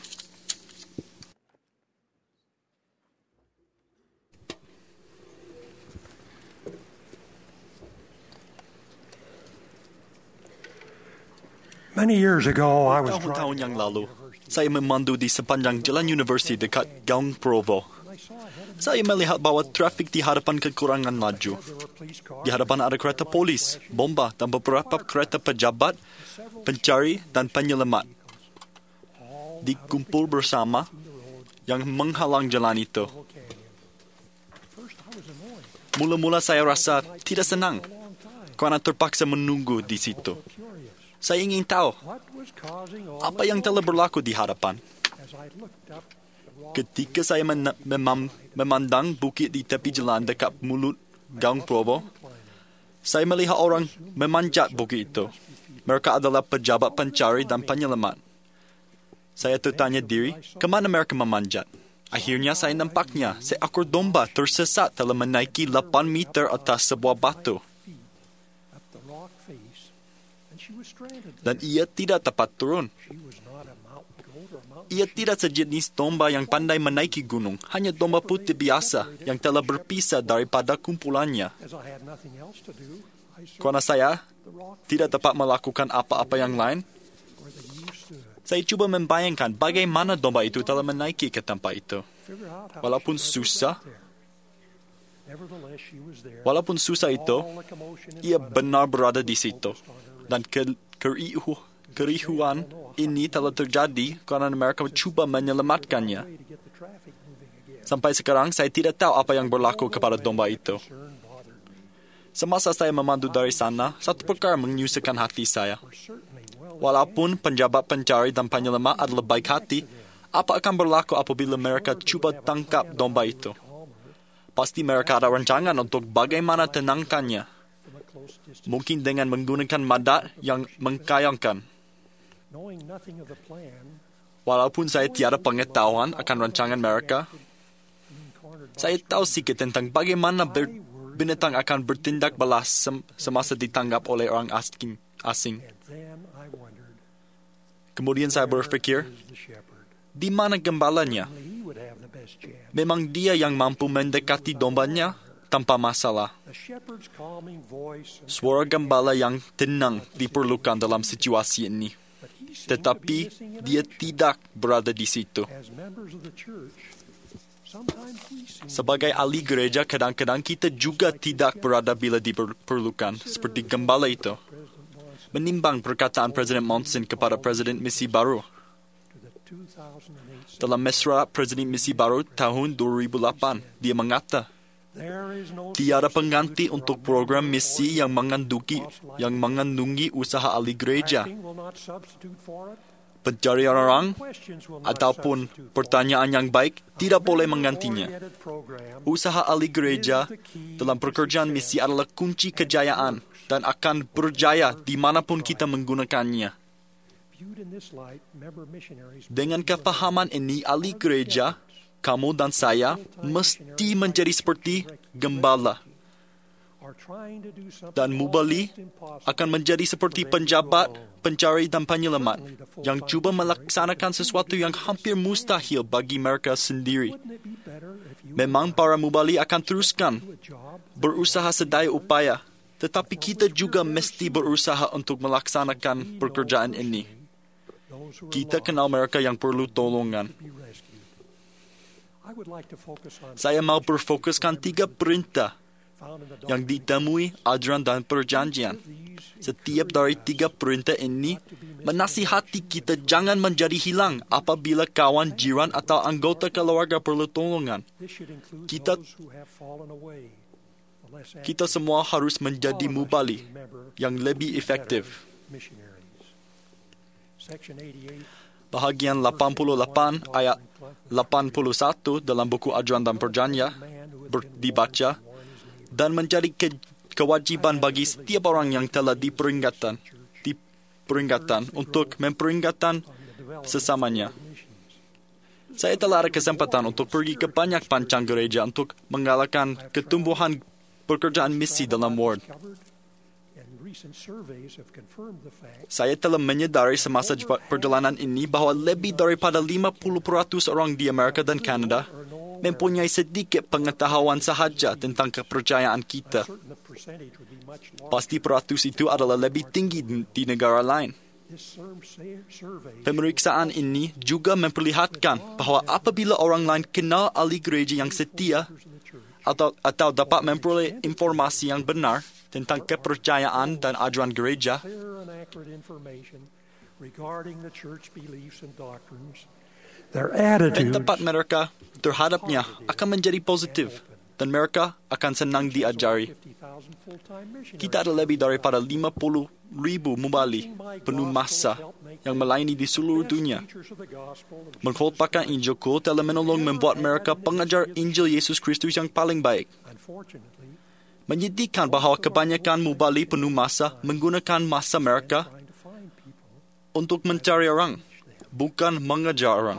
Tahun-tahun yang lalu, saya memandu di sepanjang jalan universiti dekat Gaung Provo. Saya melihat bahawa trafik di hadapan kekurangan laju. Di hadapan ada kereta polis, bomba dan beberapa kereta pejabat, pencari dan penyelamat. Dikumpul bersama yang menghalang jalan itu. Mula-mula saya rasa tidak senang kerana terpaksa menunggu di situ. Saya ingin tahu apa yang telah berlaku di hadapan. Ketika saya memandang bukit di tepi jalan dekat mulut Gaung Provo, saya melihat orang memanjat bukit itu. Mereka adalah pejabat pencari dan penyelamat. Saya tertanya diri, ke mana mereka memanjat? Akhirnya saya nampaknya seekor domba tersesat telah menaiki 8 meter atas sebuah batu. Dan ia tidak dapat turun. Ia tidak sejenis domba yang pandai menaiki gunung, hanya domba putih biasa yang telah berpisah daripada kumpulannya. Kerana saya tidak dapat melakukan apa-apa yang lain, saya cuba membayangkan bagaimana domba itu telah menaiki ke tempat itu. Walaupun susah itu, ia benar berada di situ. Dan keriuhan ini telah terjadi kerana mereka cuba menyelamatkannya. Sampai sekarang, saya tidak tahu apa yang berlaku kepada domba itu. Semasa saya memandu dari sana, satu perkara menyusahkan hati saya. Walaupun penjabat pencari dan penyelamat adalah baik hati, apa akan berlaku apabila mereka cuba tangkap domba itu? Pasti mereka ada rancangan untuk bagaimana tenangkannya. Mungkin dengan menggunakan madat yang mengkayangkan. Walaupun saya tiada pengetahuan akan rancangan mereka, saya tahu sedikit tentang bagaimana binatang akan bertindak balas semasa ditangkap oleh orang asing. Kemudian saya berfikir, di mana gembalanya? Memang dia yang mampu mendekati dombanya tanpa masalah. Suara gembala yang tenang diperlukan dalam situasi ini. Tetapi dia tidak berada di situ. Sebagai ahli gereja, kadang-kadang kita juga tidak berada bila diperlukan, seperti gembala itu. Menimbang perkataan Presiden Monson kepada Presiden Misi Baru. Dalam mesra Presiden Misi Baru tahun 2008, dia mengata, tiada pengganti untuk program misi yang mengandungi usaha ahli gereja. Pencarian orang ataupun pertanyaan yang baik tidak boleh menggantinya. Usaha ahli gereja dalam pekerjaan misi adalah kunci kejayaan dan akan berjaya dimanapun kita menggunakannya. Dengan kefahaman ini, ahli gereja, kamu dan saya mesti menjadi seperti gembala. Dan mubali akan menjadi seperti penjabat, pencari dan penyelamat yang cuba melaksanakan sesuatu yang hampir mustahil bagi mereka sendiri. Memang para mubali akan teruskan berusaha sedaya upaya, tetapi kita juga mesti berusaha untuk melaksanakan pekerjaan ini. Kita kenal mereka yang perlu tolongan. Saya mau berfokuskan 3 perintah yang ditemui ajaran dan perjanjian. Setiap dari 3 perintah ini menasihati kita jangan menjadi hilang apabila kawan, jiran atau anggota keluarga perlu tolongan. Kita semua harus menjadi mubali yang lebih efektif. Bahagian 88 ayat 81 dalam buku Ajaran dan Perjanjian dibaca, dan menjadi kewajiban bagi setiap orang yang telah diperingatkan untuk memperingatkan sesamanya. Saya telah ada kesempatan untuk pergi ke banyak pancang gereja untuk menggalakkan ketumbuhan pekerjaan misi dalam Ward. Saya telah menyadari semasa perjalanan ini bahawa lebih daripada 50% orang di Amerika dan Kanada mempunyai sedikit pengetahuan sahaja tentang kepercayaan kita. Pasti peratus itu adalah lebih tinggi di negara lain. Pemeriksaan ini juga memperlihatkan bahawa apabila orang lain kenal ahli gereja yang setia atau dapat memperoleh informasi yang benar tentang kepercayaan dan ajaran gereja, pendapat mereka terhadapnya akan menjadi positif dan mereka akan senang diajari. Kita ada lebih daripada 50,000 mubali penuh masa yang melayani di seluruh dunia. Mengkhotbahkan Injilku telah menolong membuat mereka pengajar Injil Yesus Kristus yang paling baik. Menyedihkan bahawa kebanyakan mubali penuh masa menggunakan masa mereka untuk mencari orang, bukan mengajar orang.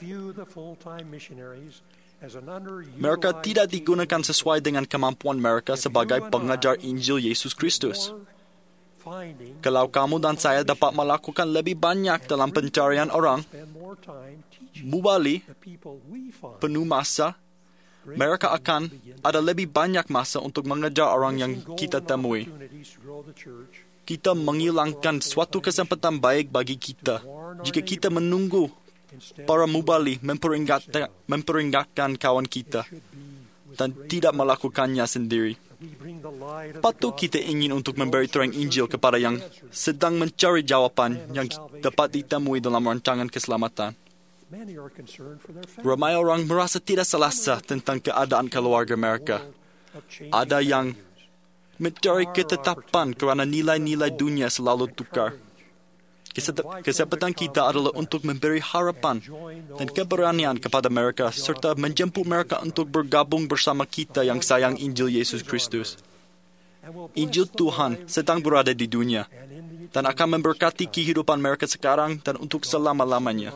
Mereka tidak digunakan sesuai dengan kemampuan mereka sebagai pengajar Injil Yesus Kristus. Kalau kamu dan saya dapat melakukan lebih banyak dalam pencarian orang, mubali penuh masa, mereka akan ada lebih banyak masa untuk mengajar orang yang kita temui. Kita menghilangkan suatu kesempatan baik bagi kita jika kita menunggu para mubali memperingatkan kawan kita dan tidak melakukannya sendiri. Patut kita ingin untuk memberi terang Injil kepada yang sedang mencari jawapan yang dapat ditemui dalam rancangan keselamatan. Ramai orang merasa tidak selesa tentang keadaan keluarga mereka. Ada yang mencari ketetapan kerana nilai-nilai dunia selalu tukar. Kesempatan kita adalah untuk memberi harapan dan keberanian kepada mereka serta menjemput mereka untuk bergabung bersama kita yang sayang Injil Yesus Kristus. Injil Tuhan sedang berada di dunia dan akan memberkati kehidupan mereka sekarang dan untuk selama-lamanya.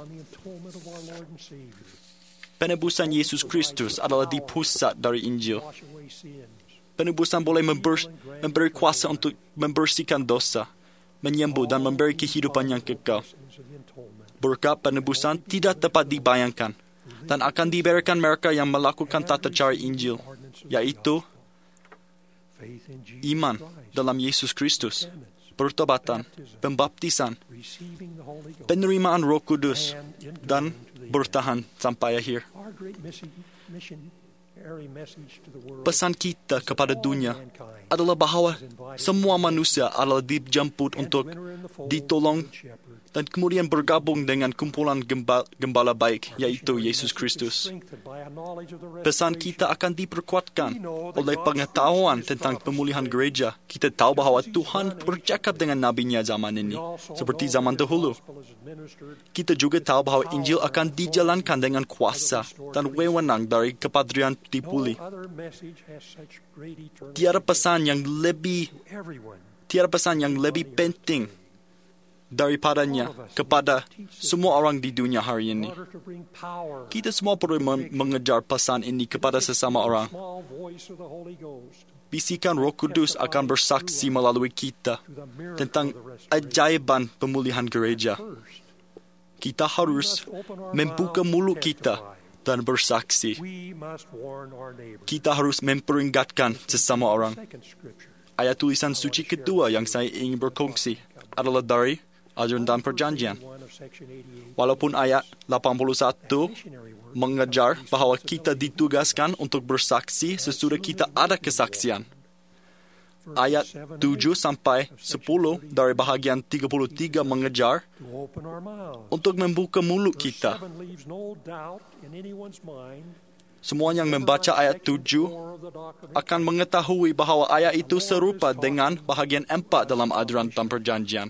Penebusan Yesus Kristus adalah di pusat dari Injil. Penebusan boleh memberi kuasa untuk membersihkan dosa, menyembuh dan memberi kehidupan yang kekal. Berkat penebusan tidak dapat dibayangkan dan akan diberikan mereka yang melakukan tata cara Injil, yaitu iman dalam Yesus Kristus, pertobatan, pembaptisan, penerimaan Roh Kudus, dan bertahan sampai akhir. Pesan kita kepada dunia adalah bahawa semua manusia adalah dijemput untuk ditolong dan kemudian bergabung dengan kumpulan gembala baik, yaitu Yesus Kristus. Pesan kita akan diperkuatkan oleh pengetahuan tentang pemulihan gereja. Kita tahu bahawa Tuhan bercakap dengan nabinya zaman ini, seperti zaman dahulu. Kita juga tahu bahawa Injil akan dijalankan dengan kuasa dan wewenang dari kepadrian dipuli. Tiada pesan yang lebih penting daripadanya kepada semua orang di dunia hari ini. Kita semua perlu mengejar pesan ini kepada sesama orang. Bisikan Roh Kudus akan bersaksi melalui kita tentang ajaiban pemulihan gereja. Kita harus membuka mulut kita dan bersaksi. Kita harus memperingatkan sesama orang. Ayat tulisan suci kedua yang saya ingin berkongsi adalah dari Ajaran dan Perjanjian. Walaupun ayat 81 mengajar bahawa kita ditugaskan untuk bersaksi sesudah kita ada kesaksian. Ayat 7 sampai 10 dari bahagian 33 mengajar untuk membuka mulut kita. Semua yang membaca ayat 7 akan mengetahui bahawa ayat itu serupa dengan bahagian 4 dalam ajaran dan perjanjian.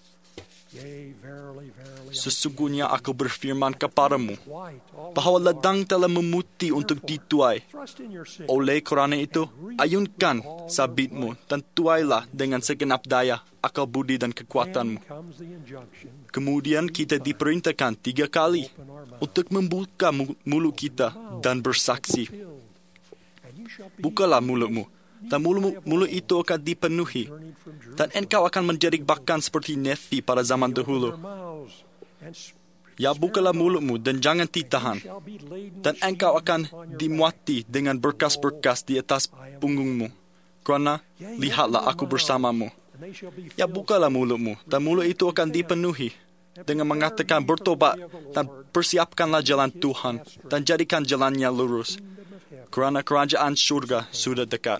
Sesungguhnya aku berfirman kepadamu bahawa ladang telah memutih untuk dituai. Oleh kerana itu, ayunkan sabitmu dan tuailah dengan segenap daya, akal budi dan kekuatanmu. Kemudian kita diperintahkan 3 kali untuk membuka mulut kita dan bersaksi. Bukalah mulutmu, dan mulut itu akan dipenuhi, dan engkau akan menjadi bahkan seperti Nefi pada zaman dahulu. Ya, bukalah mulutmu dan jangan ditahan, dan engkau akan dimuati dengan berkas-berkas di atas punggungmu. Kerana, lihatlah aku bersamamu. Ya, bukalah mulutmu, dan mulut itu akan dipenuhi dengan mengatakan bertobat dan persiapkanlah jalan Tuhan dan jadikan jalannya lurus. Kerana kerajaan syurga sudah dekat.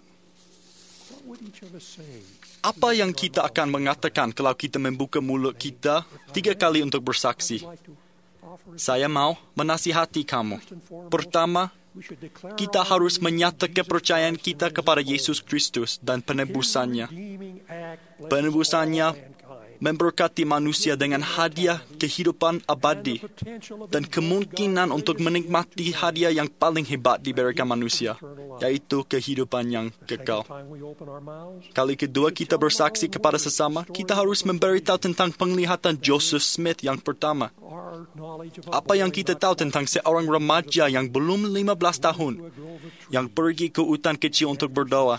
Apa yang kita akan mengatakan kalau kita membuka mulut kita 3 kali untuk bersaksi? Saya mau menasihati kamu. Pertama, kita harus menyatakan kepercayaan kita kepada Yesus Kristus dan penebusannya. Penebusannya memberkati manusia dengan hadiah kehidupan abadi dan kemungkinan untuk menikmati hadiah yang paling hebat diberikan manusia, yaitu kehidupan yang kekal. Kali kedua kita bersaksi kepada sesama, kita harus memberitahu tentang penglihatan Joseph Smith yang pertama. Apa yang kita tahu tentang seorang remaja yang belum 15 tahun, yang pergi ke hutan kecil untuk berdoa.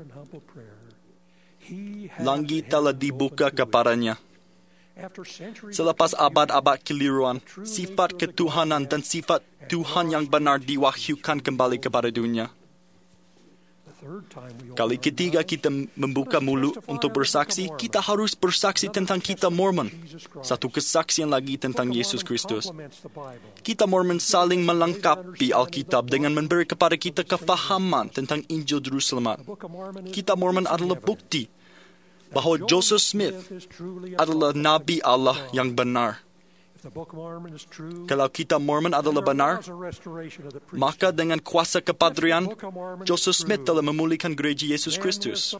Langit telah dibuka kepadanya. Selepas abad-abad keliruan, sifat ketuhanan dan sifat Tuhan yang benar diwahyukan kembali kepada dunia. Kali ketiga kita membuka mulut untuk bersaksi, kita harus bersaksi tentang Kitab Mormon. Satu kesaksian lagi tentang Yesus Kristus. Kitab Mormon saling melengkapi Alkitab dengan memberi kepada kita kefahaman tentang Injil Juru Selamat. Kitab Mormon adalah bukti bahawa Joseph Smith adalah Nabi Allah yang benar. Kalau Kitab Mormon adalah benar, maka dengan kuasa kepadrian, Joseph Smith telah memulihkan gereja Yesus Kristus.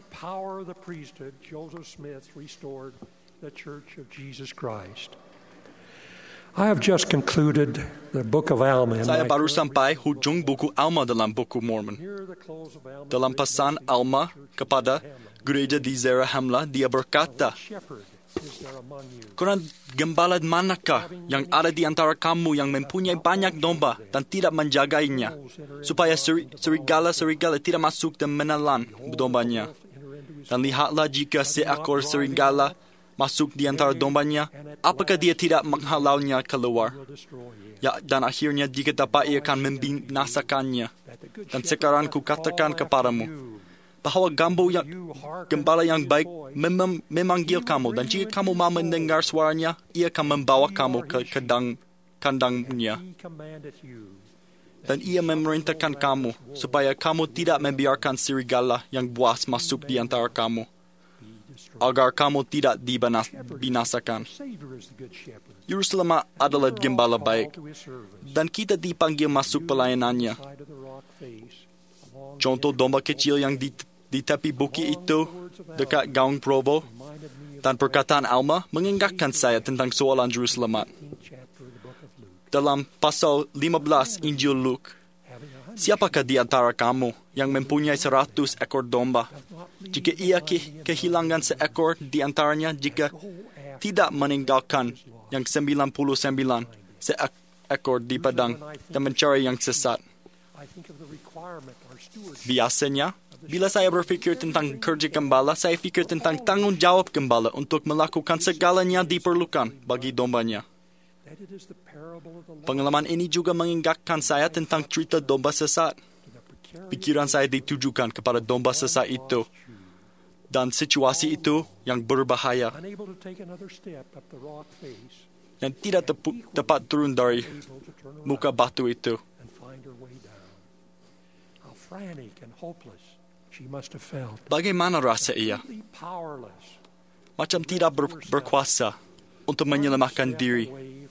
Saya baru sampai hujung buku Alma dalam buku Mormon. Dalam pesan Alma kepada gereja di Zarahemla, dia berkata, "Korang gembala manakah yang ada di antara kamu yang mempunyai banyak domba dan tidak menjagainya, supaya serigala-serigala tidak masuk dan menelan dombanya? Dan lihatlah jika seekor serigala masuk di antara dombanya, apakah dia tidak menghalaunya keluar? Ya, dan akhirnya jika dapat ia akan membinasakannya. Dan sekarang kukatakan kepadamu, bahawa gembala yang baik memanggil kamu, dan jika kamu mau mendengar suaranya, ia akan membawa kamu ke kandangnya. Dan ia memerintahkan kamu, supaya kamu tidak membiarkan serigala yang buas masuk di antara kamu, agar kamu tidak dibinasakan." Juru Selamat adalah gembala baik, dan kita dipanggil masuk pelayanannya. Contoh domba kecil yang di tepi bukit itu, dekat Gaung Provo, dan perkataan Alma mengingatkan saya tentang soalan Juru Selamat. Dalam pasal 15 Injil Luke, siapakah di antara kamu yang mempunyai 100 ekor domba? Jika ia kehilangan seekor di antaranya, jika tidak meninggalkan yang 99 seekor di padang dan mencari yang sesat. Biasanya, bila saya berfikir tentang kerja gembala, saya fikir tentang tanggung jawab gembala untuk melakukan segalanya diperlukan bagi dombanya. Pengalaman ini juga mengingatkan saya tentang cerita domba sesat. Pikiran saya ditujukan kepada domba sesat itu dan situasi itu yang berbahaya, yang tidak dapat turun dari muka batu itu Bagaimana rasa ia? Macam tidak berkuasa untuk menyelamatkan diri.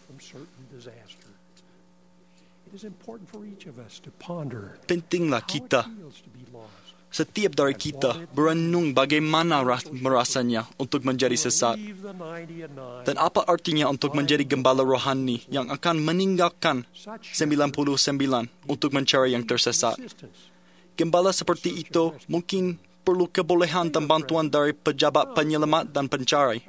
Pentinglah kita, setiap dari kita, berenung bagaimana merasanya untuk menjadi sesat. Dan apa artinya untuk menjadi gembala rohani yang akan meninggalkan 99 untuk mencari yang tersesat. Gembala seperti itu mungkin perlu kebolehan dan bantuan dari pejabat penyelamat dan pencari.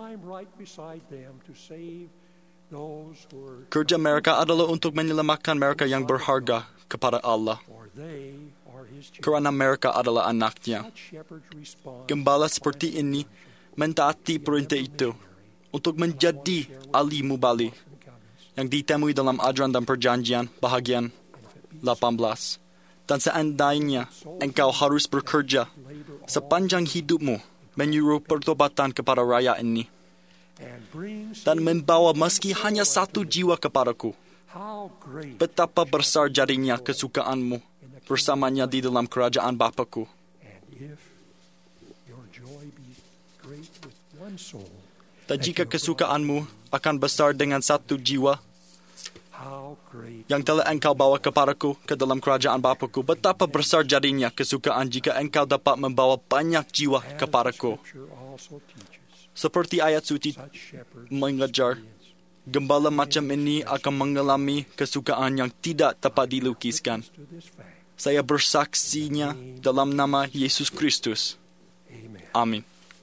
Kerja mereka adalah untuk menyelamatkan mereka yang berharga kepada Allah, kerana mereka adalah anaknya. Gembala seperti ini mentaati perintah itu untuk menjadi ahli mubalik yang ditemui dalam ajaran dan perjanjian bahagian 18. Dan seandainya engkau harus bekerja sepanjang hidupmu menyuruh pertobatan kepada rakyat ini dan membawa meski hanya satu jiwa kepadaku, betapa besar jadinya kesukaanmu bersamanya di dalam kerajaan Bapaku. Dan jika kesukaanmu akan besar dengan satu jiwa yang telah engkau bawa kepadaku ke dalam kerajaan Bapaku, betapa besar jadinya kesukaan jika engkau dapat membawa banyak jiwa kepadaku. Seperti ayat suci mengajar, gembala macam ini akan mengalami kesukaan yang tidak dapat dilukiskan. Saya bersaksinya dalam nama Yesus Kristus. Amin.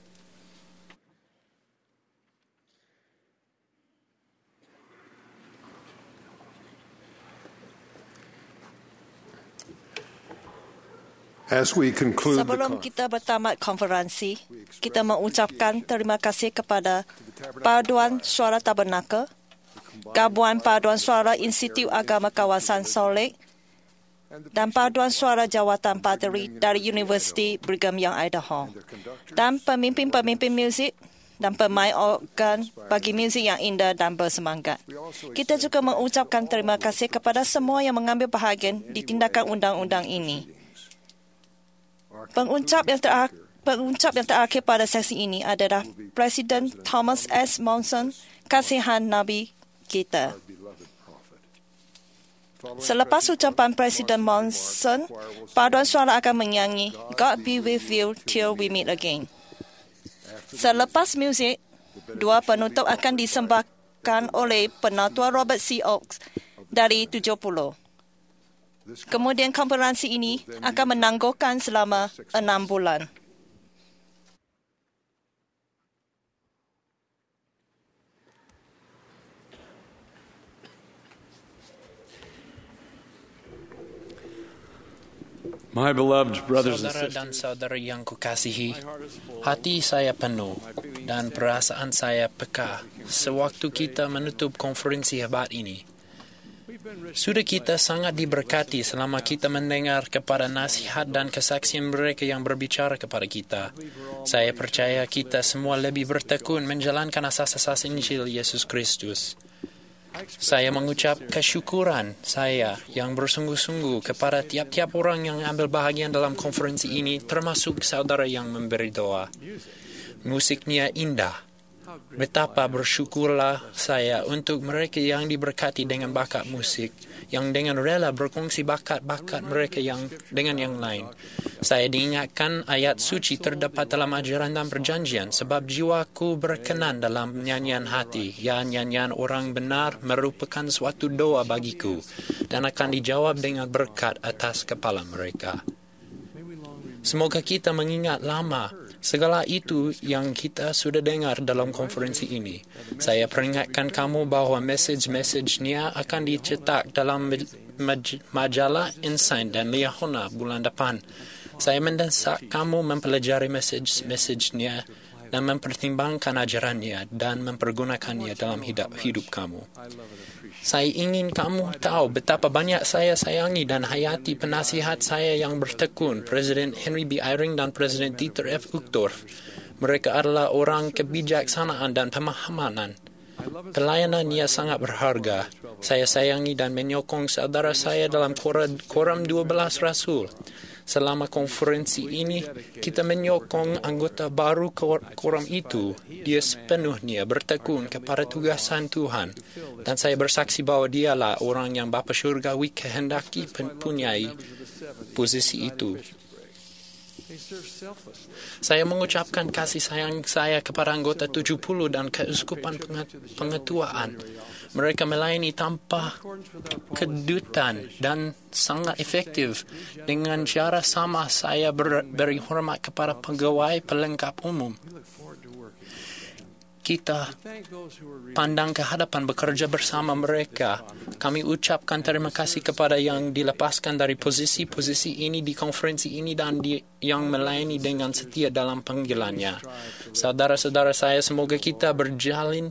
Sebelum kita bertamat konferensi, kita mengucapkan terima kasih kepada Paduan Suara Tabernakel, Gabungan Paduan Suara Institut Agama Kawasan Salt dan Paduan Suara Jawatan Padri dari Universiti Brigham Young Idaho, dan pemimpin-pemimpin muzik dan pemain organ bagi muzik yang indah dan bersemangat. Kita juga mengucapkan terima kasih kepada semua yang mengambil bahagian di tindakan undang-undang ini. Pengucap yang terakhir pada sesi ini adalah Presiden Thomas S. Monson, kasihan Nabi kita. Selepas ucapan Presiden Monson, Paduan Suara akan menyanyi God Be With You Till We Meet Again. Selepas muzik, dua penutup akan disembahkan oleh Penatua Robert C. Oaks dari 70. Kemudian konferensi ini akan menangguhkan selama 6 bulan. My beloved brothers and Saudara dan saudari yang kukasihi, hati saya penuh dan perasaan saya peka sewaktu kita menutup konferensi hebat ini. Sudah kita sangat diberkati selama kita mendengar kepada nasihat dan kesaksian mereka yang berbicara kepada kita. Saya percaya kita semua lebih bertekun menjalankan asas-asas Injil Yesus Kristus. Saya mengucap kesyukuran saya yang bersungguh-sungguh kepada tiap-tiap orang yang ambil bahagian dalam konferensi ini, termasuk saudara yang memberi doa. Musiknya indah. Betapa bersyukurlah saya untuk mereka yang diberkati dengan bakat musik, yang dengan rela berkongsi bakat-bakat mereka yang dengan yang lain. Saya diingatkan ayat suci terdapat dalam ajaran dan perjanjian, sebab jiwaku berkenan dalam nyanyian hati. Ya, nyanyian orang benar merupakan suatu doa bagiku dan akan dijawab dengan berkat atas kepala mereka. Semoga kita mengingat lama segala itu yang kita sudah dengar dalam konferensi ini. Saya peringatkan kamu bahawa mesej-mesejnya akan dicetak dalam majalah Insight dan Liahona bulan depan. Saya mendesak kamu mempelajari mesej-mesejnya dan mempertimbangkan ajarannya dan mempergunakannya dalam hidup kamu. Saya ingin kamu tahu betapa banyak saya sayangi dan hayati penasihat saya yang bertekun, Presiden Henry B. Eyring dan Presiden Dieter F. Uchtdorf. Mereka adalah orang kebijaksanaan dan pemahaman. Pelayanannya sangat berharga. Saya sayangi dan menyokong saudara saya dalam Koram 12 Rasul. Selama konferensi ini, kita menyokong anggota baru Koram itu. Dia sepenuhnya bertekun kepada tugasan Tuhan. Dan saya bersaksi bahwa dialah orang yang Bapa Syurgawi kehendaki mempunyai posisi itu. Saya mengucapkan kasih sayang saya kepada anggota 70 dan keuskupan pengetuaan. Mereka melayani tanpa kedutan dan sangat efektif. Dengan cara sama saya beri hormat kepada pegawai pelengkap umum. Kita pandang ke hadapan bekerja bersama mereka. Kami ucapkan terima kasih kepada yang dilepaskan dari posisi-posisi ini di konferensi ini dan yang melayani dengan setia dalam panggilannya. Saudara-saudara saya, semoga kita berjalan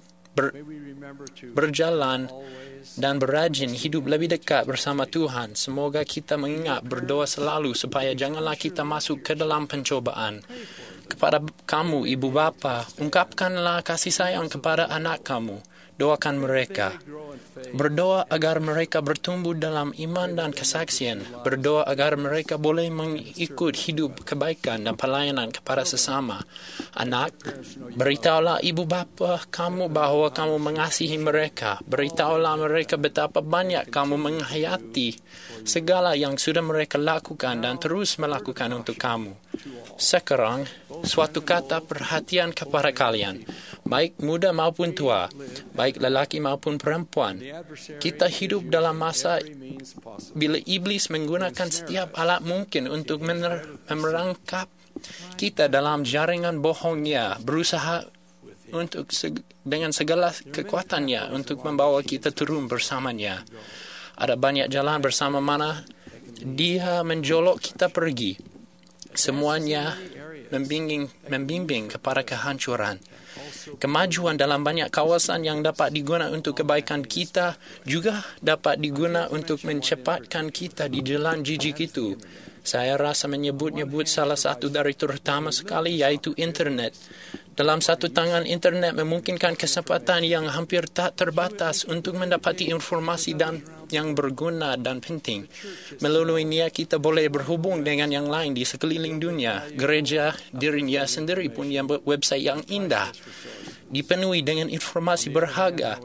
dan berrajin hidup lebih dekat bersama Tuhan. Semoga kita mengingat berdoa selalu supaya janganlah kita masuk ke dalam pencobaan. Kepada kamu, ibu bapa, ungkapkanlah kasih sayang kepada anak kamu. Doakan mereka. Berdoa agar mereka bertumbuh dalam iman dan kesaksian. Berdoa agar mereka boleh mengikut hidup kebaikan dan pelayanan kepada sesama. Anak, beritahulah ibu bapa kamu bahawa kamu mengasihi mereka. Beritahulah mereka betapa banyak kamu menghayati segala yang sudah mereka lakukan dan terus melakukan untuk kamu. Sekarang, suatu kata perhatian kepada kalian, baik muda maupun tua, baik lelaki maupun perempuan. Kita hidup dalam masa bila iblis menggunakan setiap alat mungkin untuk memerangkap kita dalam jaringan bohongnya, berusaha untuk dengan segala kekuatannya untuk membawa kita turun bersamanya. Ada banyak jalan bersama mana dia menjolok kita pergi. Semuanya membimbing kepada kehancuran. Kemajuan dalam banyak kawasan yang dapat digunakan untuk kebaikan kita juga dapat digunakan untuk mencepatkan kita di jalan jijik itu. Saya rasa menyebut salah satu dari terutama sekali yaitu internet. Dalam satu tangan, internet memungkinkan kesempatan yang hampir tak terbatas untuk mendapati informasi yang berguna dan penting. Melaluinya kita boleh berhubung dengan yang lain di sekeliling dunia. Gereja dirinya sendiri punya website yang indah, dipenuhi dengan informasi berharga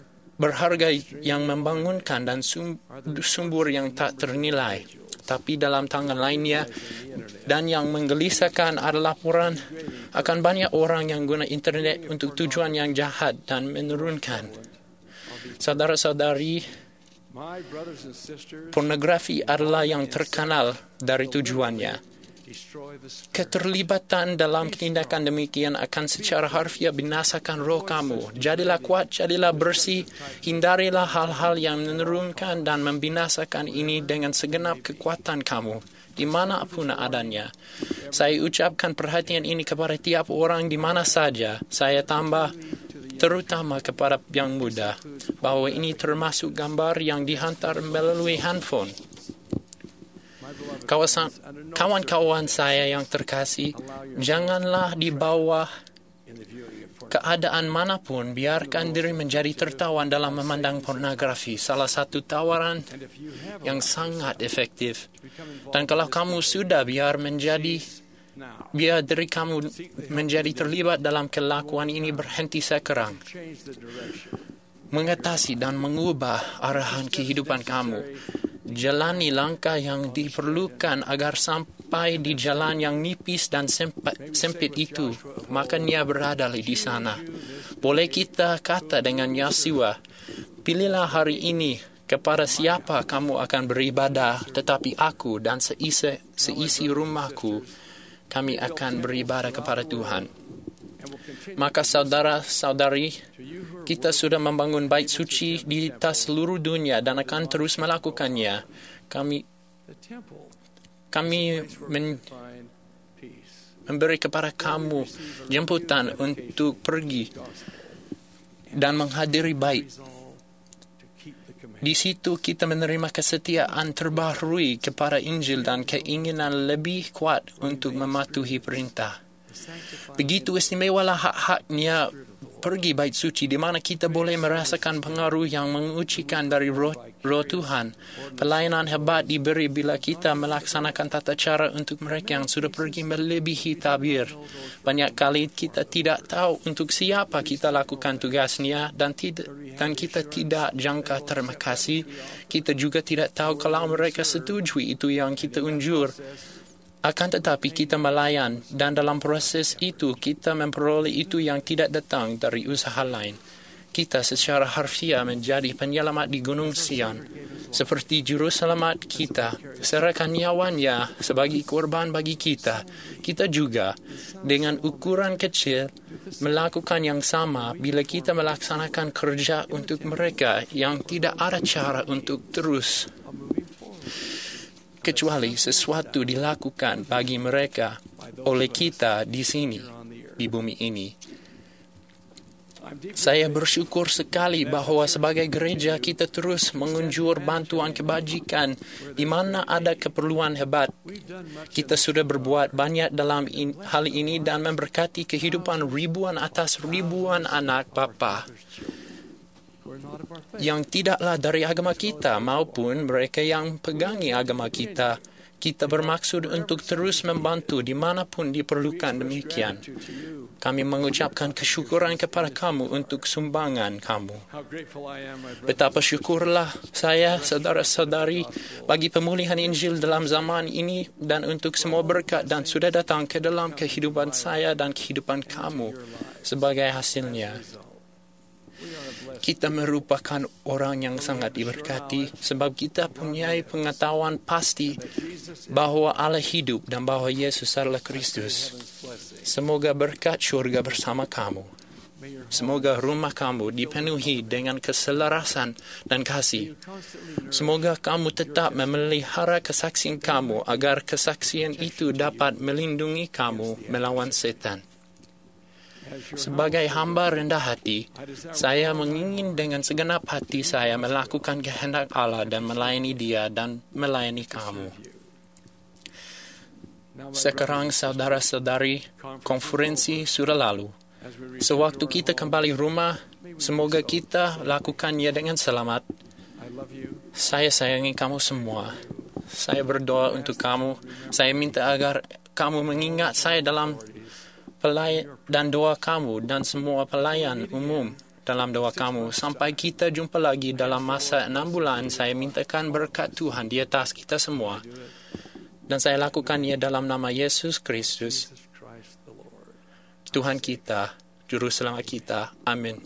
yang membangunkan dan sumber yang tak ternilai. Tapi dalam tangan lainnya, dan yang menggelisahkan adalah laporan akan banyak orang yang guna internet untuk tujuan yang jahat dan menurunkan. Saudara-saudari, pornografi adalah yang terkenal dari tujuannya. Keterlibatan dalam tindakan demikian akan secara harfiah binasakan roh kamu. Jadilah kuat, jadilah bersih, hindarilah hal-hal yang menurunkan dan membinasakan ini dengan segenap kekuatan kamu, dimanapun adanya. Saya ucapkan perhatian ini kepada tiap orang di mana saja. Saya tambah terutama kepada yang muda, bahwa ini termasuk gambar yang dihantar melalui handphone. Kawan-kawan saya yang terkasih, janganlah di bawah keadaan manapun biarkan diri menjadi tertawan dalam memandang pornografi. Salah satu tawaran yang sangat efektif. Dan kalau kamu sudah biar diri kamu menjadi terlibat dalam kelakuan ini, berhenti sekarang. Mengatasi dan mengubah arahan kehidupan kamu. Jalani langkah yang diperlukan agar sampai di jalan yang nipis dan sempit itu. Makanya berada di sana. Boleh kita kata dengan Yosua, pilihlah hari ini kepada siapa kamu akan beribadah, tetapi aku dan seisi rumahku, kami akan beribadah kepada Tuhan. Maka saudara-saudari, kita sudah membangun bait suci di atas seluruh dunia dan akan terus melakukannya. Kami memberi kepada kamu jemputan untuk pergi dan menghadiri bait. Di situ kita menerima kesetiaan terbaharui kepada Injil dan keinginan lebih kuat untuk mematuhi perintah. Begitu istimewalah hak-haknya pergi bait suci di mana kita boleh merasakan pengaruh yang mengucikan dari roh Tuhan. Pelayanan hebat diberi bila kita melaksanakan tata cara untuk mereka yang sudah pergi melebihi tabir. Banyak kali kita tidak tahu untuk siapa kita lakukan tugasnya dan kita tidak jangka terima kasih. Kita juga tidak tahu kalau mereka setuju itu yang kita unjur. Akan tetapi kita melayan dan dalam proses itu kita memperoleh itu yang tidak datang dari usaha lain. Kita secara harfiah menjadi penyelamat di Gunung Sion. Seperti juru selamat kita, serahkan nyawanya sebagai korban bagi kita. Kita juga dengan ukuran kecil melakukan yang sama bila kita melaksanakan kerja untuk mereka yang tidak ada cara untuk terus kecuali sesuatu dilakukan bagi mereka oleh kita di sini, di bumi ini. Saya bersyukur sekali bahwa sebagai gereja kita terus mengunjur bantuan kebajikan di mana ada keperluan hebat. Kita sudah berbuat banyak dalam hal ini dan memberkati kehidupan ribuan atas ribuan anak bapa yang tidaklah dari agama kita maupun mereka yang pegangi agama kita. Kita bermaksud untuk terus membantu dimanapun diperlukan demikian. Kami mengucapkan kesyukuran kepada kamu untuk sumbangan kamu. Betapa syukurlah saya, saudara-saudari, bagi pemulihan Injil dalam zaman ini dan untuk semua berkat dan sudah datang ke dalam kehidupan saya dan kehidupan kamu sebagai hasilnya. Kita merupakan orang yang sangat diberkati sebab kita punya pengetahuan pasti bahwa Allah hidup dan bahwa Yesus adalah Kristus. Semoga berkat syurga bersama kamu. Semoga rumah kamu dipenuhi dengan keselarasan dan kasih. Semoga kamu tetap memelihara kesaksian kamu agar kesaksian itu dapat melindungi kamu melawan setan. Sebagai hamba rendah hati, saya mengingin dengan segenap hati saya melakukan kehendak Allah dan melayani Dia dan melayani kamu. Sekarang saudara-saudari, konferensi sudah lalu. Sewaktu kita kembali rumah, semoga kita lakukannya dengan selamat. Saya sayangi kamu semua. Saya berdoa untuk kamu. Saya minta agar kamu mengingat saya dalam dan doa kamu dan semua pelayan umum dalam doa kamu. Sampai kita jumpa lagi dalam masa 6 bulan, saya mintakan berkat Tuhan di atas kita semua. Dan saya lakukannya dalam nama Yesus Kristus, Tuhan kita, Juru Selamat kita. Amin.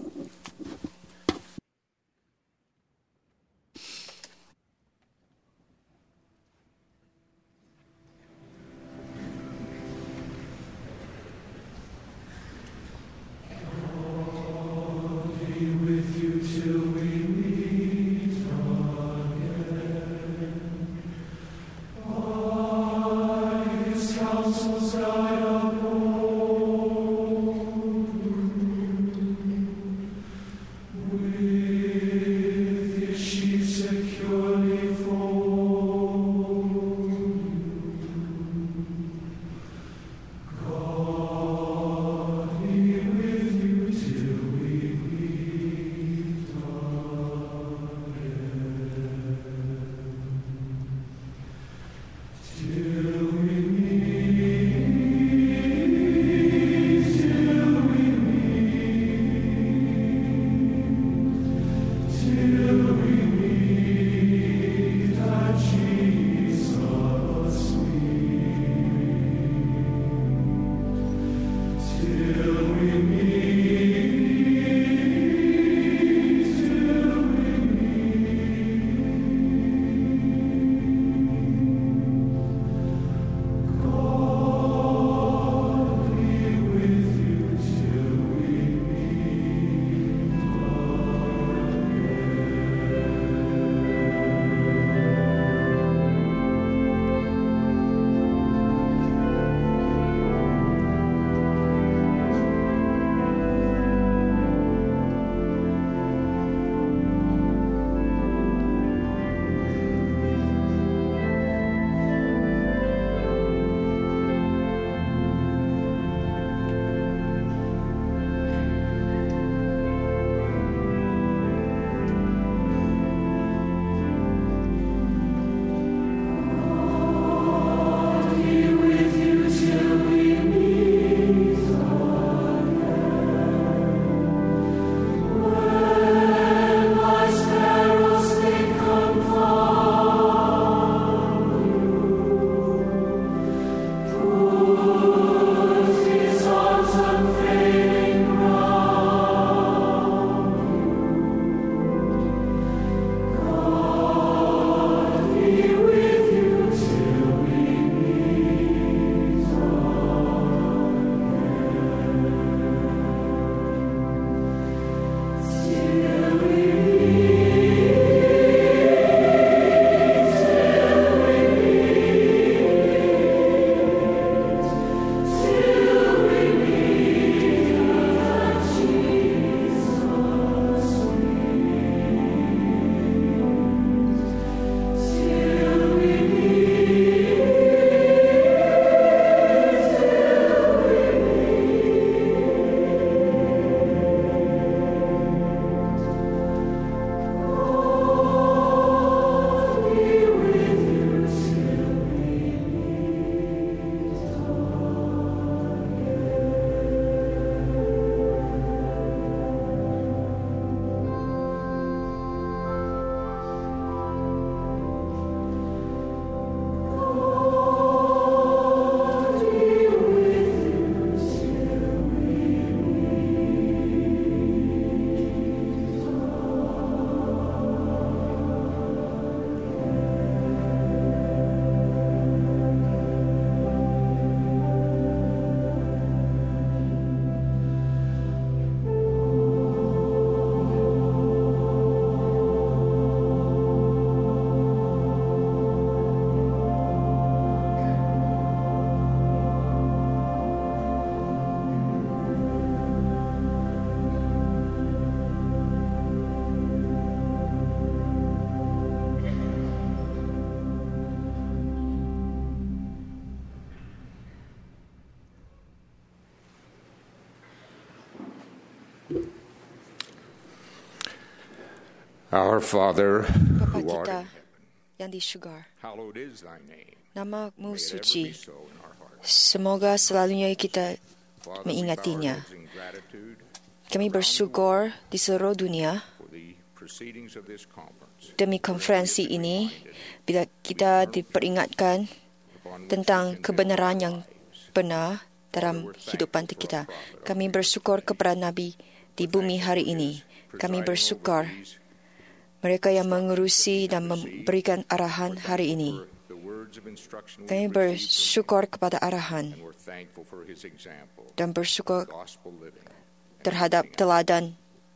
Our Father, Bapa who art kita in heaven, yang di syurga, hallowed is thy name. nama-Mu May it ever suci. be so in our hearts. Semoga selalunya kita Father, we bow our mengingatinya. heads in gratitude Kami bersyukur di seluruh dunia for the proceedings of this conference. demi konferensi ini bila kita diperingatkan tentang kebenaran yang benar dalam kehidupan kita. Kami bersyukur kepada Nabi di bumi hari ini. Kami bersyukur mereka yang mengurusi dan memberikan arahan hari ini. Kami bersyukur kepada arahan dan bersyukur terhadap teladan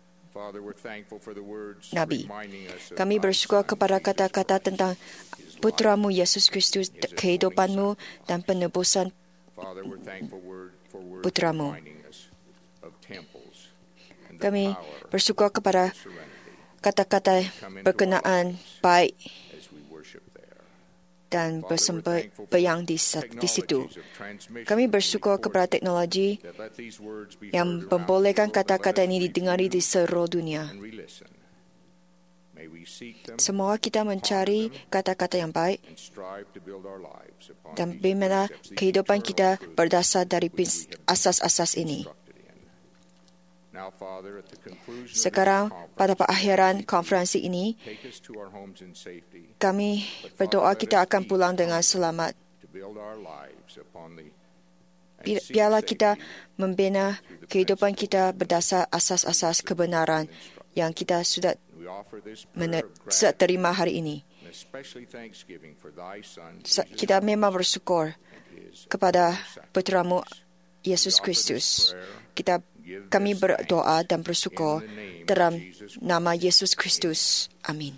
Nabi. Kami bersyukur kepada kata-kata tentang Putramu Yesus Kristus, kehidupanmu dan penebusan Putramu. Kami bersyukur kepada kata-kata berkenaan baik dan bersembahyang di situ. Kami bersyukur kepada teknologi yang membolehkan kata-kata ini didengari di seluruh dunia. Semua kita mencari kata-kata yang baik dan bagaimana kehidupan kita berdasar dari asas-asas ini. Sekarang, pada perakhiran konferensi ini, kami berdoa kita akan pulang dengan selamat. Biarlah kita membina kehidupan kita berdasar asas-asas kebenaran yang kita sudah terima hari ini. Kita memang bersyukur kepada Putramu Yesus Kristus. Kami berdoa dan bersyukur dalam nama Yesus Kristus. Amin.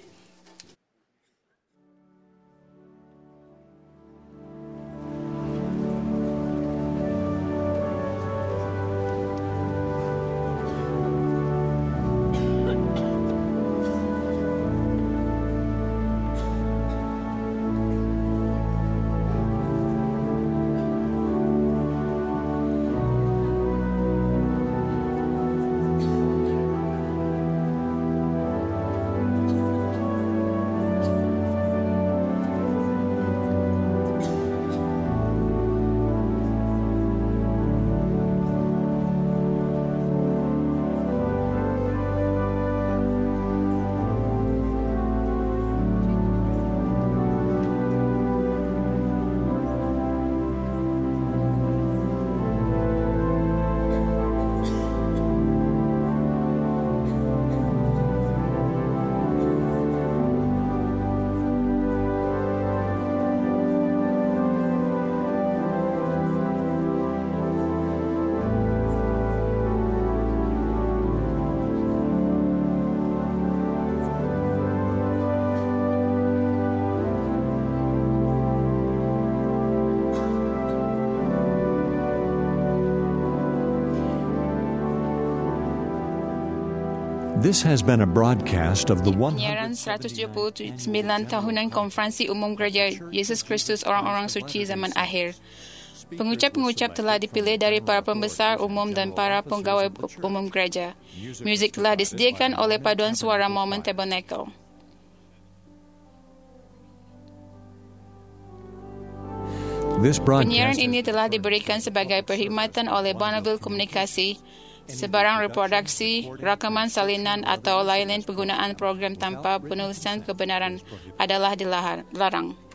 This has been a broadcast of the Penyiaran 179 tahunan Konferensi Umum Gereja Yesus Kristus Orang-Orang Suci Zaman Akhir. Pengucap-pengucap telah dipilih dari para pembesar umum dan para pegawai umum gereja. Muzik telah disediakan oleh Paduan Suara Mormon Tabernacle. Penyiaran ini telah diberikan sebagai perkhidmatan oleh Bonneville Komunikasi. Sebarang reproduksi, rakaman salinan atau lain-lain penggunaan program tanpa penulisan kebenaran adalah dilarang.